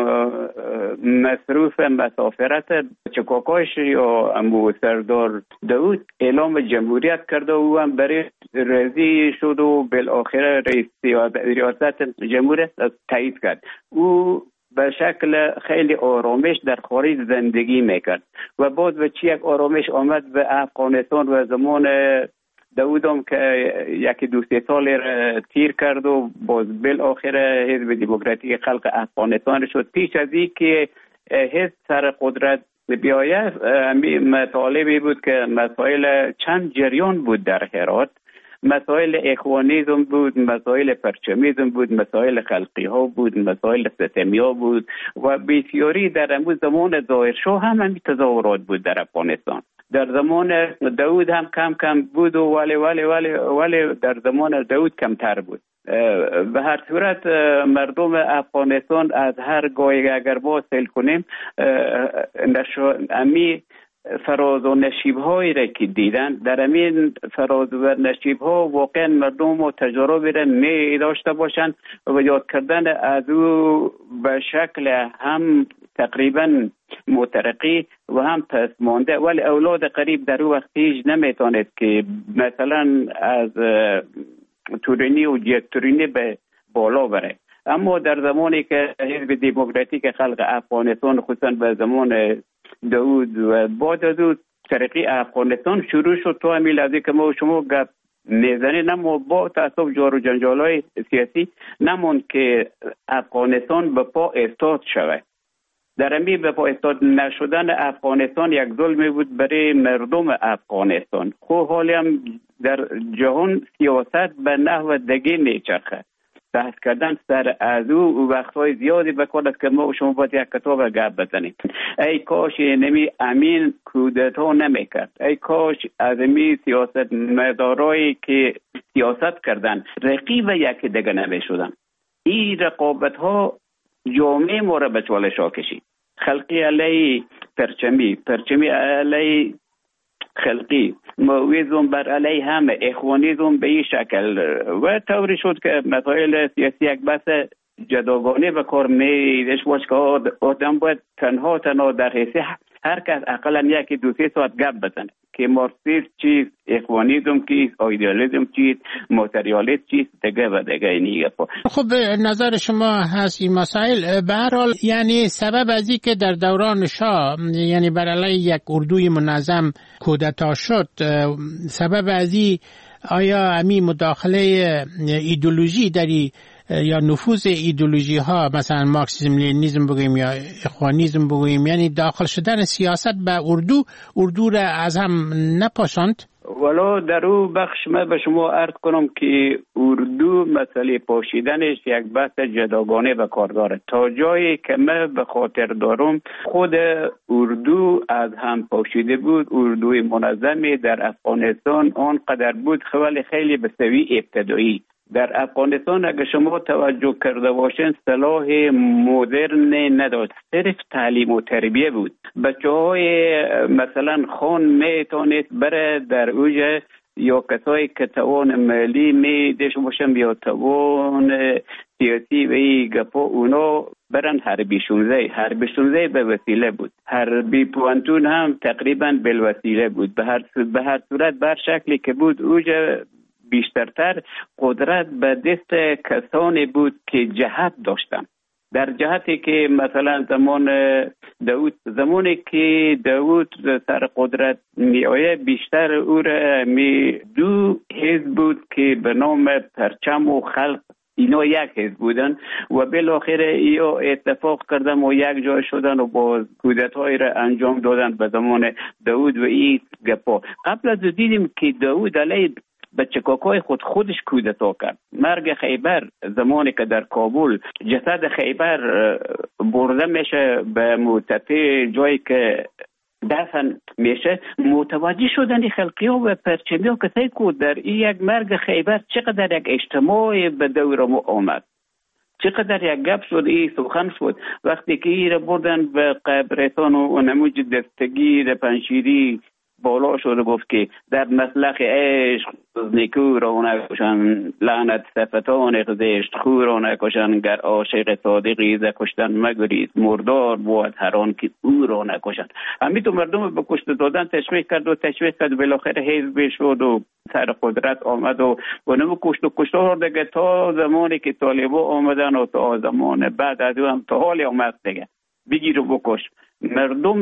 مصروف مسافرت چکاکاش یا امو سردار داود اعلام جمهوریت کرده و هم برای رضی شد و بالاخره رئیس ریاست جمهوریت تایید کرد. او به شکل خیلی آرامش در خارج زندگی میکرد و بعد به چی یک آرامش آمد به افغانستان و زمان داودم که یکی دو سه سال تیر کرد و باز بالاخره حزب دموکراتیک خلق افغانستان شد. پیش از این که حزب سر قدرت بیاید مطالبی بود که مسائل چند جریان بود در هرات، مسائل اخوانیزم بود، مسائل پرچمیزم بود، مسائل خلقی ها بود، مسائل ستمی ها بود و بسیاری در امو زمان ظاهرشاه هم همین تظاهرات بود در افغانستان. در زمان داود هم کم کم بود و ولی ولی ولی ولی در زمان داود کمتر بود. به هر صورت مردم افغانستان از هر گاهی اگر با سیل کنیم امی فراز و نشیب هایی را که دیدن، در امین فراز و نشیب ها واقعا مردم و تجربه را می داشته باشند و یاد کردن از او به شکل هم تقریبا مترقی و هم پس مانده. ولی اولاد قریب در او وقت هیچ نمیتواند که مثلا از تورینی و جت تورینی به بالا بره. اما در زمانی که حزب دموکراتیک خلق افغانستان خصوصا به زمان داود و بعد از او ترقی افغانستان شروع شد، تو همین لحظه که ما شما گپ میزنید اما با تعصب جار و جنجال‌های سیاسی نموند که افغانستان به پا استاد شود. در امی به پا استاد نشدن افغانستان یک ظلمی بود برای مردم افغانستان. خب حالی هم در جهان سیاست به نحو دیگه میچرخه. بحث کردن سر از او وقتهای زیادی بکند که ما شما باید یک کتاب گپ بزنیم. ای کاش نمی امین کودتا نمیکرد، ای کاش از امی سیاست مدارایی که سیاست کردن رقیب یکی دیگه نمیشدن. این رقابت ها جامعه ما را به چالش ها کشید. خلقی علی پرچمی، پرچمی علی خلقی، مویزم بر علی همه، اخوانیزم به این شکل و طوری شد که مسائل سیاسی یک بحث جداگانه به کار میدش باش که آدم باید تنها تنها در حیثی هر کس اقلا یکی دو سه ساعت گپ بزنه که مارکسیسم چیست، اخوانیزم چیست، ایدئالیسم چیست، ماتریالیسم چیست، دیگه و دیگه اینی گپا. خب نظر شما هست این مسائل. به هر حال یعنی سبب از این که در دوران شاه یعنی بر علیه یک اردوی منظم کودتا شد، سبب از این آیا امی مداخله ایدئولوژی داری یا نفوذ ایدئولوژی ها مثلا مارکسیسم لنینیسم بگوییم یا اخوانیسم بگوییم، یعنی داخل شدن سیاست به اردو اردو را از هم نپاشاند؟ ولو در او بخش من به شما عرض کنم که اردو مسئله پاشیدنش یک بحث جداگانه به کار داره. تا جایی که من به خاطر دارم خود اردو از هم پاشیده بود. اردوی منظمی در افغانستان آنقدر بود خیلی خیلی به سوی ابتدایی در افغانستان اگر شما توجه کرده باشین سلاح مدرن نداشت، صرف تعلیم و تربیه بود. بچه های مثلا خان میتونست بره در اوج یا کسایی که توان مالی می داشته باشن یا توان سیاسی و ای گپا اونا برن حربی شونزه. حربی شونزه به وسیله بود، حربی پوانتون هم تقریبا بالوسیله بود. به هر به هر صورت بر شکلی که بود اوج بیشترتر قدرت به دست کسانی بود که جهت داشتن. در جهتی که مثلا زمان داود زمانی که داود سر قدرت می آید بیشتر او را می دو حزب بود که به نام پرچم و خلق اینا یک حزب بودن و بالاخره اینا اتفاق کردن و یک جای شدن و باز کودتایی را انجام دادن به زمان داود و این گپا. قبل از دیدیم که داود علیه بچه کاکای خود خودش کودتا کرد. مرگ خیبر زمانی که در کابل جسد خیبر برده میشه به مرتفع جایی که دفن میشه، متوجه شدن خلقی ها و پرچمی ها کسایی که در این یک مرگ خیبر چقدر یک اجتماع به دور ما آمد، چقدر یک گپ شد، این سخن شد. وقتی که این را بردن به قبرستان و نموج دستگیر پنشیری بالا شده گفت که در مسلخ عشق نیکو را نکشن، لعنت صفتان زشت خو را نکشن، گر عاشق صادقی ز کشتن مگریز، مردار بود هر آن که او را نکشن. همین تو مردم به کشته دادن تشویق کرد و تشویق کرد، بالاخره حزب شد و سر قدرت آمد و اونم کشت و کشته ها دیگه تا زمانی که طالبا آمدن و تا زمان بعد از هم تا حالی آمد دیگه بگیر و بکش. مردم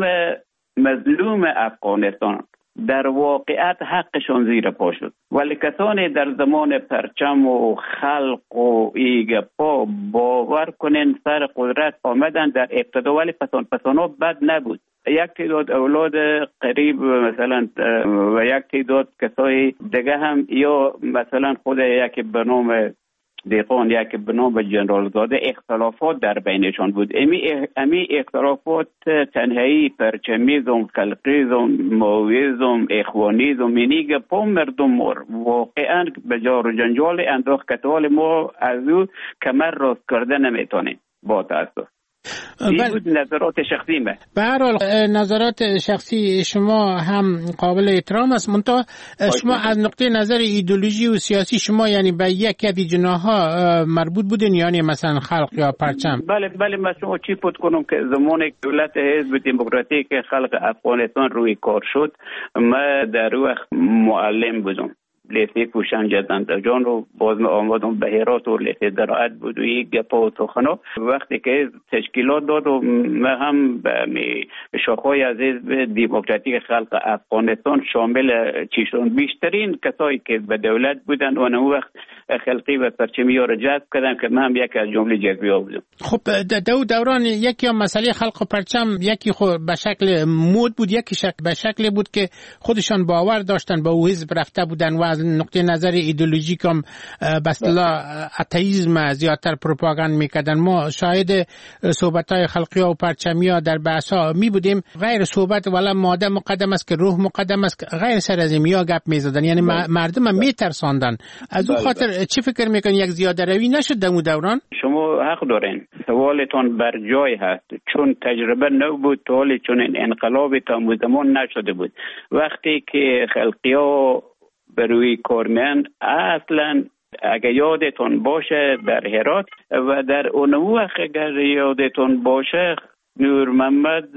مظلوم افغانستان در واقعیت حقشون زیر پا شد، ولی کسانی در زمان پرچم و خلق و ایگپا باور کنین سر قدرت آمدن در ابتدا، ولی پسان پسانا بد نبود. یک تعداد اولاد قریب مثلا و یک تعداد کسای دیگه هم یا مثلا خود یک به نام دیقان یک به نام جنرال زاده اختلافات در بینشان بود. امی امی اختلافات تنهایی پرچمیزم، خلقیزم، ماویزم، اخوانیزم اینیگه پا مردم مر واقعا به جار و جنجال انداخت که حال ما از او کمر راست کرده نمیتونیم با تاسف. این بود نظرات شخصی من. به هر حال نظرات شخصی شما هم قابل احترام است، منتها شما از نقطه نظر ایدئولوژی و سیاسی شما یعنی به یک از جناح‌ها مربوط بودین، یعنی مثلا خلق یا پرچم؟ بله بله، من شما چی پود کنم که زمان دولت حزب دموکراتیک خلق افغانستان روی کار شد، من در وقت معلم بودم، لیسه پوشن جدند جان رو باز می آمدم به هرات و لیسه درائت بود و یک گپا و تخنا. وقتی که تشکیلات داد و من هم به شاخهای از حزب دموکراتیک خلق افغانستان شامل چیشون بیشترین کسایی که به دولت بودن و اون وقت خلقی و پرچمی ها را جذب کردن که من هم یک از جمله جذبی ها بودم. خب دو دوران یکی هم مسئله خلق و پرچم یکی خود به شکل مود بود، یکی شکل به شکل بود که خودشان باور داشتن به او حزب رفته بودن و از نقطه نظر ایدئولوژیک هم به اصطلاح اتئیسم زیادتر پروپاگاند میکردن. ما شاهد صحبت‌های خلقی و پرچمی ها در بحث‌ها می بودیم، غیر صحبت ولی ماده مقدم است که روح مقدم است، غیر سر از این یا گپ میزدن، یعنی مردم هم میترساندن. از اون خاطر چی فکر میکنین یک زیاده روی نشد در اون دوران؟ شما حق دارین، سوالتون بر جای هست، چون تجربه نو بود تا حالی چون این انقلاب تا زمان نشده بود. وقتی که خلقی ها به روی کار میان، اصلا اگر یادتون باشه در هرات و در اون وقت اگر یادتون باشه نور محمد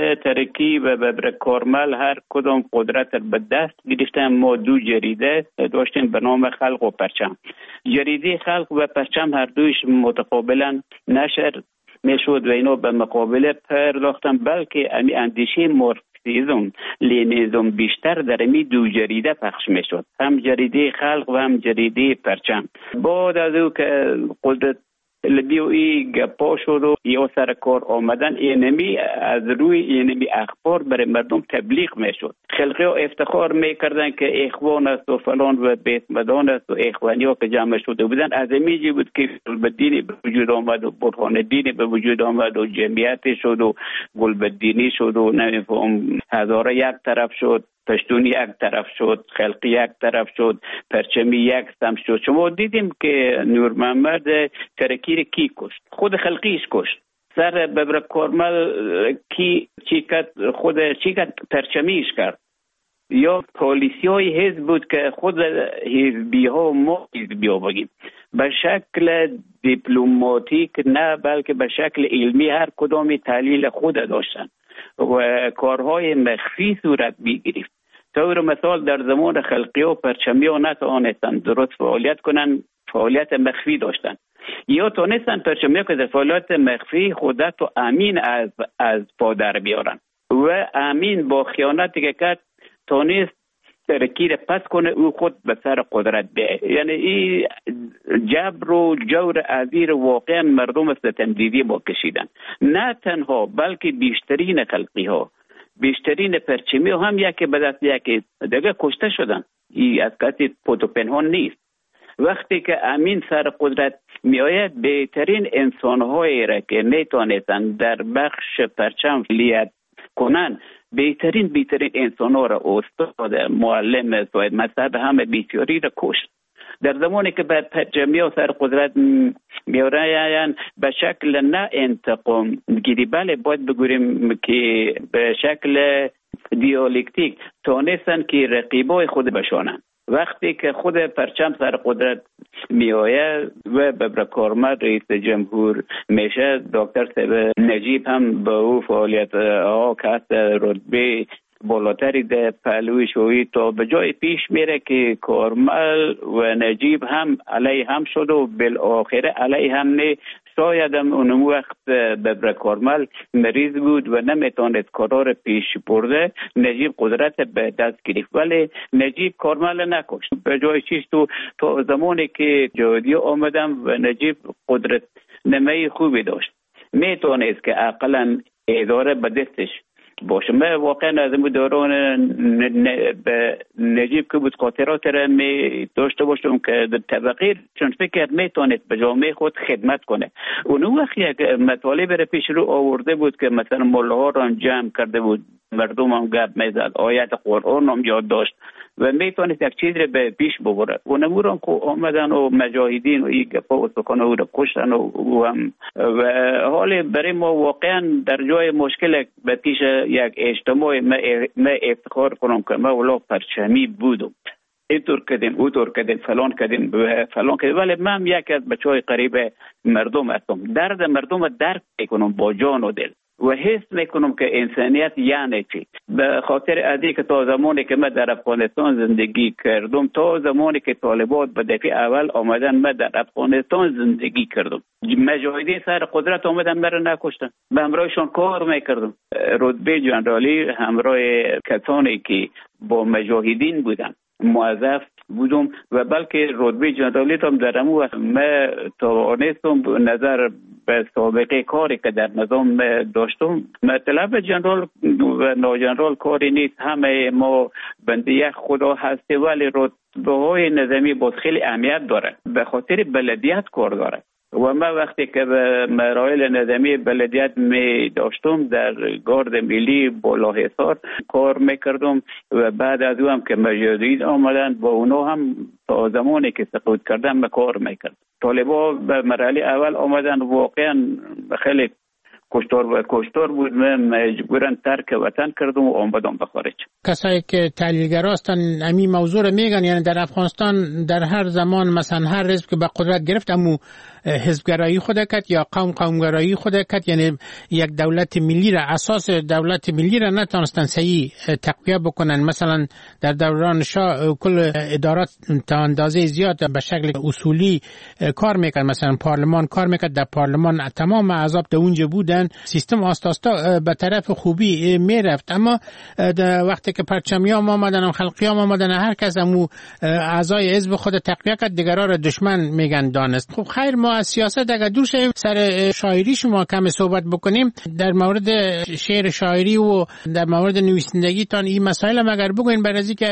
ترکی و ببر کارمل هر کدام قدرت به دست گرفتن. ما دو جریده داشتیم به نام خلق و پرچم. جریده خلق و پرچم هر دویش متقابلا نشر میشد و اینا به مقابله پرداختن، بلکه امی اندیشه مارکسیسم لنینیسم بیشتر در امی دو جریده پخش میشد، هم جریده خلق و هم جریده پرچم. بعد از او که قدرت لبی و ای گپا شد و یا سر کار آمدن، اینمی از روی اینمی اخبار برای مردم تبلیغ میشد. خلقی ها افتخار میکردن که اخوان است و فلان و بیت مدان است و اخوانی ها که جمع شده بودن. از امیجی بود که گلبدینی به وجود آمد و برهان دینی به وجود آمد و جمعیت شد و گلبدینی شد و نمیفهم هزاره یک طرف شد پشتونی یک طرف شد، خلقی یک طرف شد، پرچمی یک سم شد. شما دیدیم که نور محمد کرکی کی کشت؟ خود خلقیش کشت. سر ببر کارمل کی چی کرد؟ خود چی کرد؟ پرچمیش کرد. یا پالیسی های حزب بود که خود حزبی ها ما حزبی ها بگیم به شکل دیپلماتیک نه بلکه به شکل علمی هر کدام تحلیل خود داشتن و کارهای مخفی صورت میگرفت. طور مثال در زمان خلقی ها پرچمی ها نتوانستند درست فعالیت کنند، فعالیت مخفی داشتن. یا تونستن پرچمی ها که در فعالیت مخفی خودت و امین از از پادر بیارن و امین با خیانتی که کرد تونست ترکیر پس کنه او خود به سر قدرت بیه. یعنی این جبر و جور عزیر واقعا مردم ستمدیدی با کشیدن. نه تنها بلکه بیشترین خلقی ها، بیشترین پرچمی ها هم یکی به دست یکی دیگه کشته شدن. این از کسی پت و پنهان نیست. وقتی که امین سر قدرت می آید بهترین انسان هایی را که می تانستن در بخش پرچم فعالیت کنن، بهترین بهترین انسان ها را استاد، معلم، صاحب مذهب همه بسیاری را کشت. در زمانی که بعد پرچمی ها سر قدرت می آیند به شکل نه انتقام گیری، بله باید بگوییم که به شکل دیالکتیک تانستن که رقیبای خود بشانند. وقتی که خود پرچم سر قدرت می آید و به کارمل رئیس جمهور میشه، دکتر صاحب نجیب هم به او فعالیت ها که هست رتبه بالاتری ده پهلوی شوی تا به جای پیش میره که کارمل و نجیب هم علیه هم شد و بالاخره علیه هم نه. شاید هم اون وقت ببر کارمل مریض بود و نمیتونست کارا پیش برده، نجیب قدرت به دست گرفت ولی نجیب کارمل نکشت. به جای چیز تو تا زمانی که جهادی آمدم و نجیب قدرت نمای خوبی داشت، میتونست که اقلا اداره به دستش باشه. من واقعا از این دوران به نجیب که بود خاطرات را می داشته باشم که در طبقه چون فکر میتونست به جامعه خود خدمت کنه. اون وقت یک مطالب را پیش رو آورده بود که مثلا مولاها را جمع کرده بود، مردم هم گپ میزد، آیت قرآن هم یاد داشت و میتونست یک چیز را به پیش ببره. و نموران که آمدن و مجاهدین و این گپا و سخن او را کشتن و هم و حال برای ما واقعا در جای مشکل به پیش یک اجتماع ما افتخار کنم که ما ولا پرچمی بودم، اینطور کردیم اونطور کردیم فلان کردیم فلان کردیم، ولی من یک از بچهای قریب مردم هستم. درد مردم درک میکنم با جان و دل و حس میکنم که انسانیت یعنی چی. به خاطر ادی که تا زمانی که من در افغانستان زندگی کردم، تا زمانی که طالبان به دفعه اول آمدن من در افغانستان زندگی کردم، مجاهدین سر قدرت آمدن مرا نکشتن، به همراهشان کار میکردم. رتبه جنرالی همراه کسانی که با مجاهدین بودن موظف بودم و بلکه رتبه جنرالی هم در امو وقت من توانستم نظر به سابقه کاری که در نظام داشتم. مطلب جنرال و ناجنرال کاری نیست، همه ما بنده یک خدا هستی، ولی رتبه های نظامی باز خیلی اهمیت داره، به خاطر بلدیت کار داره. و من وقتی که به مراحل نظامی بلدیت می داشتم در گارد ملی بالاحصار کار میکردم و بعد از او هم که مجاهدین آمدن با اونا هم تا زمانی که سقوط کردن به کار میکرد. طالبا به مرحله اول آمدن واقعا خیلی کشتار و کشتار بود، من مجبورن ترک وطن کردم و آمدم به خارج. کسایی که تحلیلگر هستن امی موضوع رو میگن، یعنی در افغانستان در هر زمان مثلا هر حزب که به قدرت گرفت امو حزبگرایی خود کرد یا قوم قومگرایی خود کرد، یعنی یک دولت ملی را، اساس دولت ملی را نتونستن صحیح تقویه بکنن. مثلا در دوران شاه کل ادارات تا اندازه زیاد به شکل اصولی کار میکرد، مثلا پارلمان کار میکرد، در پارلمان تمام اعضا در اونجا بودن، سیستم آستاستا به طرف خوبی میرفت. اما وقتی که پرچمیام آمدن و خلقیام آمدن، هر کس امو اعضای حزب خود تقویه کرد، دیگران را دشمن میگن دانست. خب خیر، ما از سیاست اگر دور شویم سر شاعری شما کم صحبت بکنیم، در مورد شعر شاعری و در مورد نویسندگی تان این مسائل هم اگر بگوین، برای که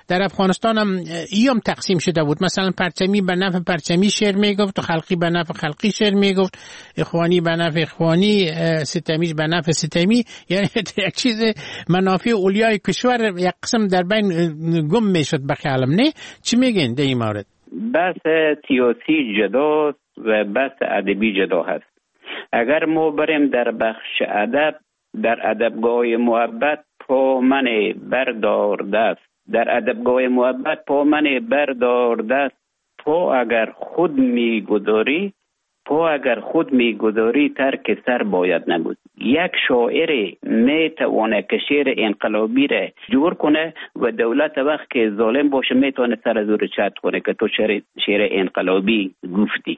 در افغانستان هم ایام تقسیم شده بود، مثلا پرچمی به نفع پرچمی شعر میگفت و خلقی به نفع خلقی شعر میگفت، اخوانی به نفع اخوانی، ستمیز به نفع ستمی، یعنی یک چیز منافع اولیای کشور یک قسم در بین گم میشد به خیالم. نه چی میگین در این مورد؟ بحث سیاسی جدا و بحث ادبی جدا هست. اگر ما بریم در بخش ادب، در ادبگاه محبت پا من بردار دست، در ادبگاه محبت پا من بردار دست، پا اگر خود میگذاری پا اگر خود میگذاری ترک سر باید نبود. یک شاعر میتونه که شعر انقلابی را جور کنه و دولت وقت که ظالم باشه میتونه سر زور چت کنه که تو شعر, شعر انقلابی گفتی.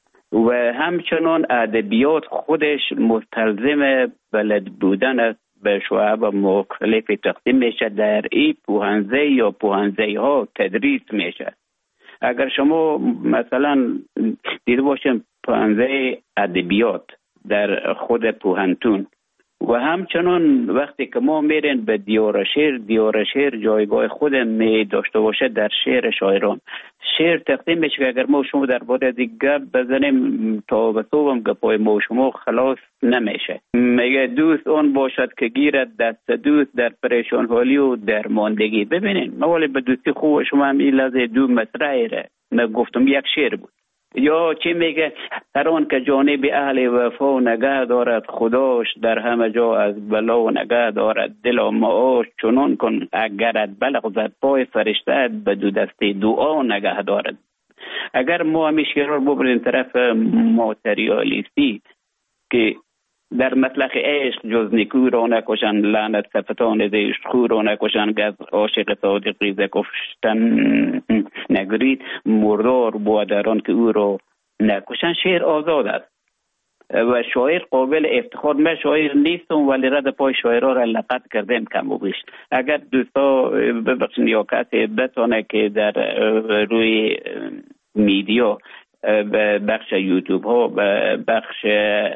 و همچنان ادبیات خودش مستلزم بلد بودن است، به شعب مختلف تقسیم میشه، در این پوهنزه یا پوهنزه ها تدریس میشه. اگر شما مثلا دیده باشین پوهنزه ادبیات در خود پوهنتون و همچنان وقتی که ما میرین به دیار شعر، دیار شعر جایگاه خود می داشته باشه در شعر شاعران. شعر تقسیم میشه که اگر ما شما در باره دیگه بزنیم تا به صوبم گپای ما شما خلاص نمیشه. میگه دوست اون باشد که گیرد دست دوست در پریشان حالی و در ماندگی. ببینین مولی به دوستی خوب شما هم این لحظه دو مصرعی را من گفتم یک شعر بود. یا چی میگه هر آن که جانب اهل وفا نگه دارد خداش در همه جا از بلا نگه دارد دل و معاش چنان کن اگرت بلغ زد پای فرشته به دو دسته دعا نگه دارد. اگر ما همیشه شعر رو ببریم طرف ماتریالیستی که در مطلق عشق جز نیکو را نکشن لعنت صفتان زشت خو را نکشن گز عاشق صادق ریزه کشتن نگرید مردار بودران که او را نکشن. شعر آزاد است و شاعر قابل افتخار. من شاعر نیستم ولی رد پای شاعرها را لقط کردم کم و بیش. اگر دوستا ببخشید یا کسی بتونه که در روی میدیا به بخش یوتیوب ها به بخش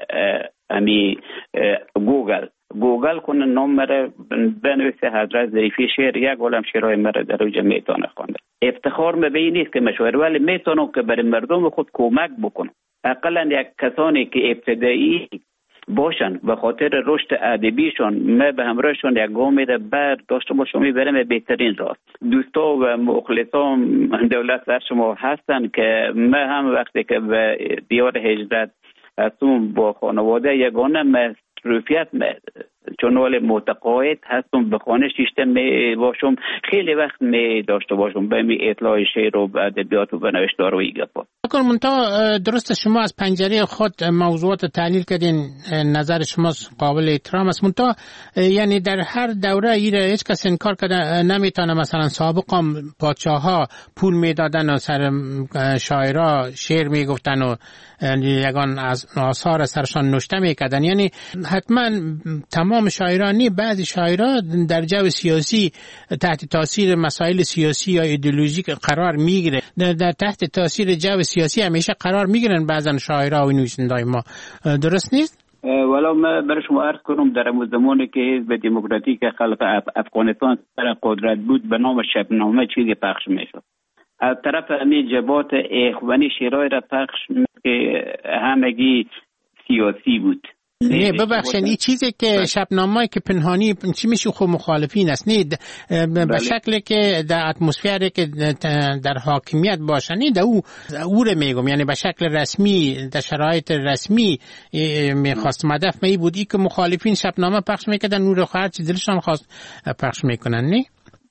امی گوگل گوگل کنه نام مره بنویسه حضرت ظریفی شعر یک عالم شعرهای مره در اوجه میتونه خونده. افتخار مبین نیست که مشاعر ولی میتونه که برای مردم خود کمک بکنه. اقلا یک کسانی که ابتدایی باشن به خاطر رشد ادبیشون ما به همراهشون یک گام ده بر داشته باشم میبرم بهترین راست. دوستا و مخلصان دولت در شما هستن که ما هم وقتی که به دیار هجرت هستم با خانواده یگانه مصروفیت چون ولی متقاعد هستم به خانه شیشته می باشم خیلی وقت می داشته باشم به می اطلاع شعر و ادبیات و به نوشتار و ایگفا. اگر منتها درست شما از پنجره خود موضوعات تحلیل کردین، نظر شما قابل احترام است، منتها یعنی در هر دوره ایره هیچ کس انکار کرده نمیتونه مثلا سابقا پادشاه ها پول میدادن و سر شاعرها شعر میگفتن و یگان از آثار سرشان نوشته میکردن. یعنی حتما تمام شاعرانی بعضی شاعرها در جو سیاسی تحت تاثیر مسائل سیاسی یا ایدئولوژیک قرار میگیره، در تحت تاثیر جو سیاسی همیشه قرار میگیرن بعضن شاعرها و نویسنده‌های ما. درست نیست؟ ولی من برای شما عرض کنم در اون زمانی که حزب دموکراتیک خلق افغانستان سر قدرت بود به نام شبنامه چیزی پخش میشد. از طرف همین جبهات اخوانی شعرهای را پخش که همگی سیاسی بود. نه ببخشید این چیزی که شبنامه‌ای که پنهانی چی میشه خو مخالفین است، نه به شکلی که در اتمسفری که در حاکمیت باشه، نه در او او رو میگم، یعنی به شکل رسمی در شرایط رسمی میخواست مدف می بودی که مخالفین شبنامه پخش میکردن نور خواهر چی دلشان خواست پخش میکنن. نه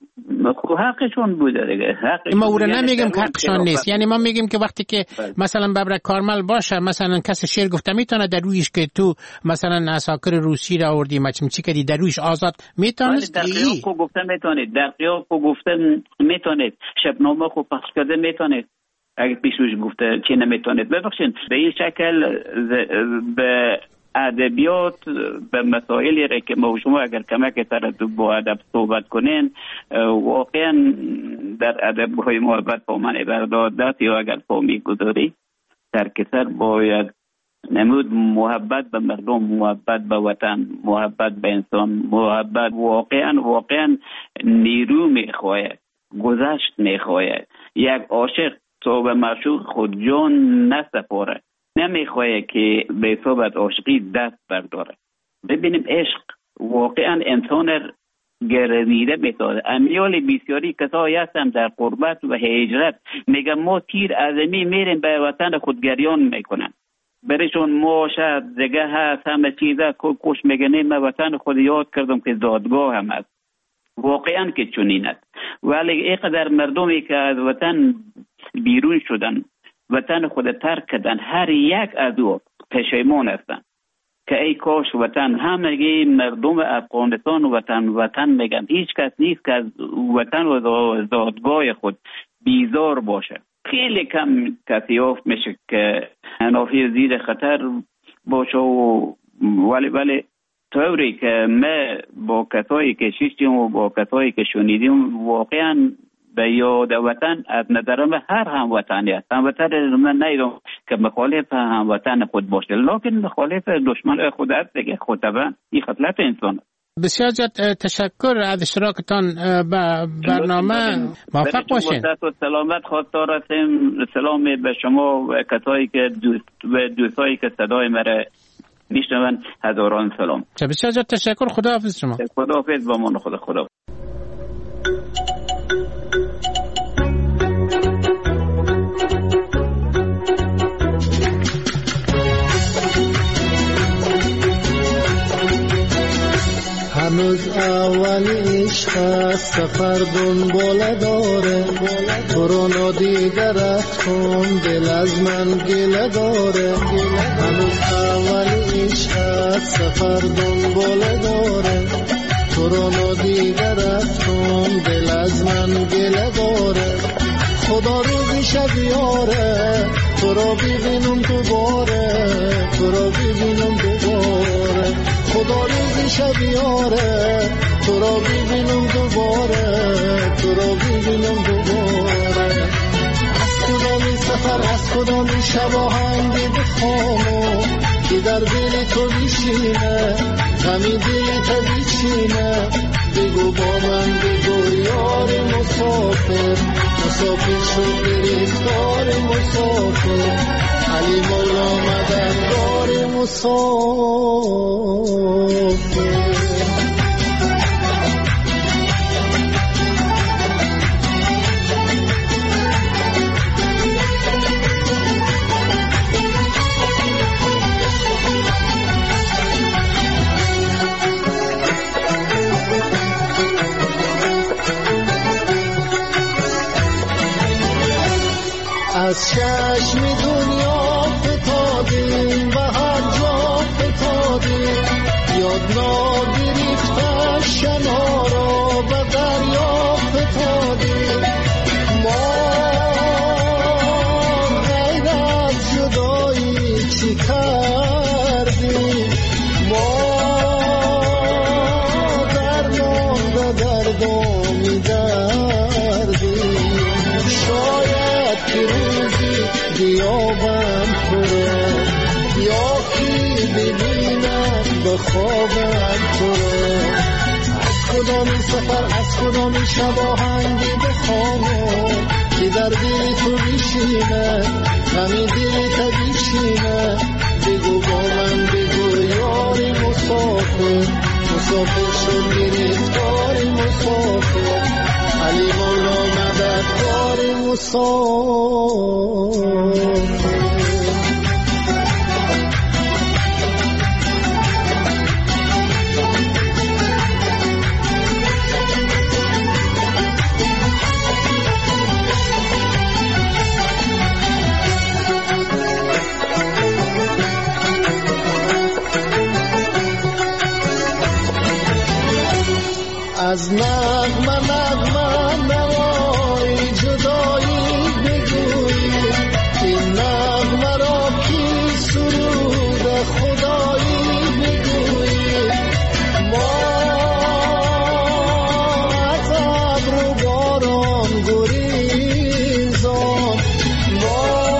خب حقشون بوده دیگه. ما او رو نمیگم که حقشان نیست، یعنی ما میگیم که وقتی که مثلا ببرک کارمل باشه مثلا کسی شعر گفته میتونه در رویش که تو مثلا اساکر روسی را آوردی مچم چی کردی در رویش آزاد میتونه در قیاب کو گفته میتونه در قیاب کو گفته میتونه شبنامه خو پخش کرده میتونه اگه پیشوش گفته چی نمیتونه. ببخشید به این شکل به ادبیات به مسائلی را که ما شما اگر کمک سر با ادب صحبت کنین واقعا در ادب‌های محبت با من بردادت یا اگر فهمی گذاری در کسر باید نمود محبت به مردم، محبت به وطن، محبت به انسان، محبت واقعا واقعا نیرو میخواهد. گذشت میخواهد. یک عاشق صاحب معشوق خود جان نسپاره، نمیخواهد که به صحبت عاشقی دست برداره. ببینیم عشق واقعا انسان گرویده میسازه. امیال بسیاری کسایی هستند در قربت و هجرت میگن ما تیر عظمی میریم به وطن خود گریان میکنن، برشون ما شد زگه هست همه چیزه کش میگنیم من وطن خود یاد کردم که زادگاه هم هست. واقعا که چنین است، ولی اینقدر مردمی که از وطن بیرون شدن، وطن خود ترک کردن، هر یک از او پشیمان هستند که ای کاش وطن، همگی مردم افغانستان وطن وطن میگن، هیچ کس نیست که از وطن و زادگاه خود بیزار باشه. خیلی کم کسی یافت میشه که نافی زیر خطر باشه و ولی ولی طوری که ما با کسایی که شیشتیم و با کسایی که شنیدیم واقعا به یاد وطن از نظرم هر هموطنی است. هموطن من نیدم که مخالف هموطن خود باشه، لکن مخالف دشمن خود است دیگه. خود طبعا این خصلت انسان است. بسیار زیاد تشکر از اشتراکتان به برنامه. موفق باشین. و سلامت خواستار هستیم. سلام به شما و کسایی که دوست و دوستایی که صدای مرا میشنون، هزاران سلام. بسیار زیاد تشکر. خداحافظ شما. خداحافظ با من. خدا خدا. هنوز اول عشق است، سفر دنباله داره، تو رو نادیده رفتم دل از من گله داره. هنوز اول عشق است، سفر دنباله داره، تو رو نادیده رفتم دل از من گله داره. خدا روزی شب یاره، تو رو ببینم دوباره، تو رو ببینم دوباره. خدا روزی شب یاره، تو رو ببینم دوباره، تو رو ببینم دوباره. از کدامی سفر، از کدامی شب آهنگی بخوانم که در دل تو بیشینه، غمی دل تو بیشینه. بگو با من بگو یار مسافر، مسافر شد گرفتار مسافر. علی مولا مددگار مسافر. از چشم دنیا فتادیم و هر جا فتادیم، یاد ناگریفته شنا را به دریا فتادیم. ما غیر از جدایی چی کردیم، ما در نام به دردامی دردیم. شاید که روزی بیابم تو را، یا کی ببینم به خوابم تو را. از کدامی سفر، از کدامی شب آهنگی بخوانم که در دل تو بیشینه، غمی دل تو بیشینه. بگو با من بگو یاری مسافر، مسافر شد گرفتاری مسافر. علی مولا مددگار مسافر. از نغمه نغمه نوای جدایی بگویی، این نغمه را کی سرود خدایی بگویی. ما از ابر و باران گریزان، ما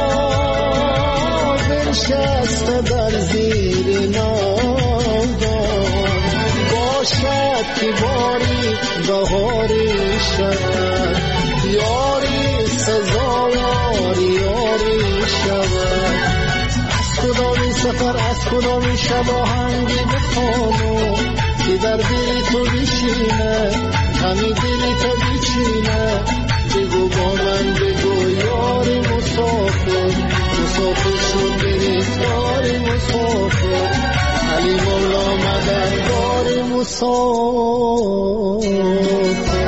بنشسته در زیر ناودان. باشد که باری بهاری شد، یاری سزاوار یاری شود. از کدامی سفر از کدامی شب آهنگی بخوانو که در دلی تو بشینه همی دلی تو بچینه. بگو با من بگو یاری مسافر مسافر شد گریختاری مسافر علی مولا مددگاری مسافر.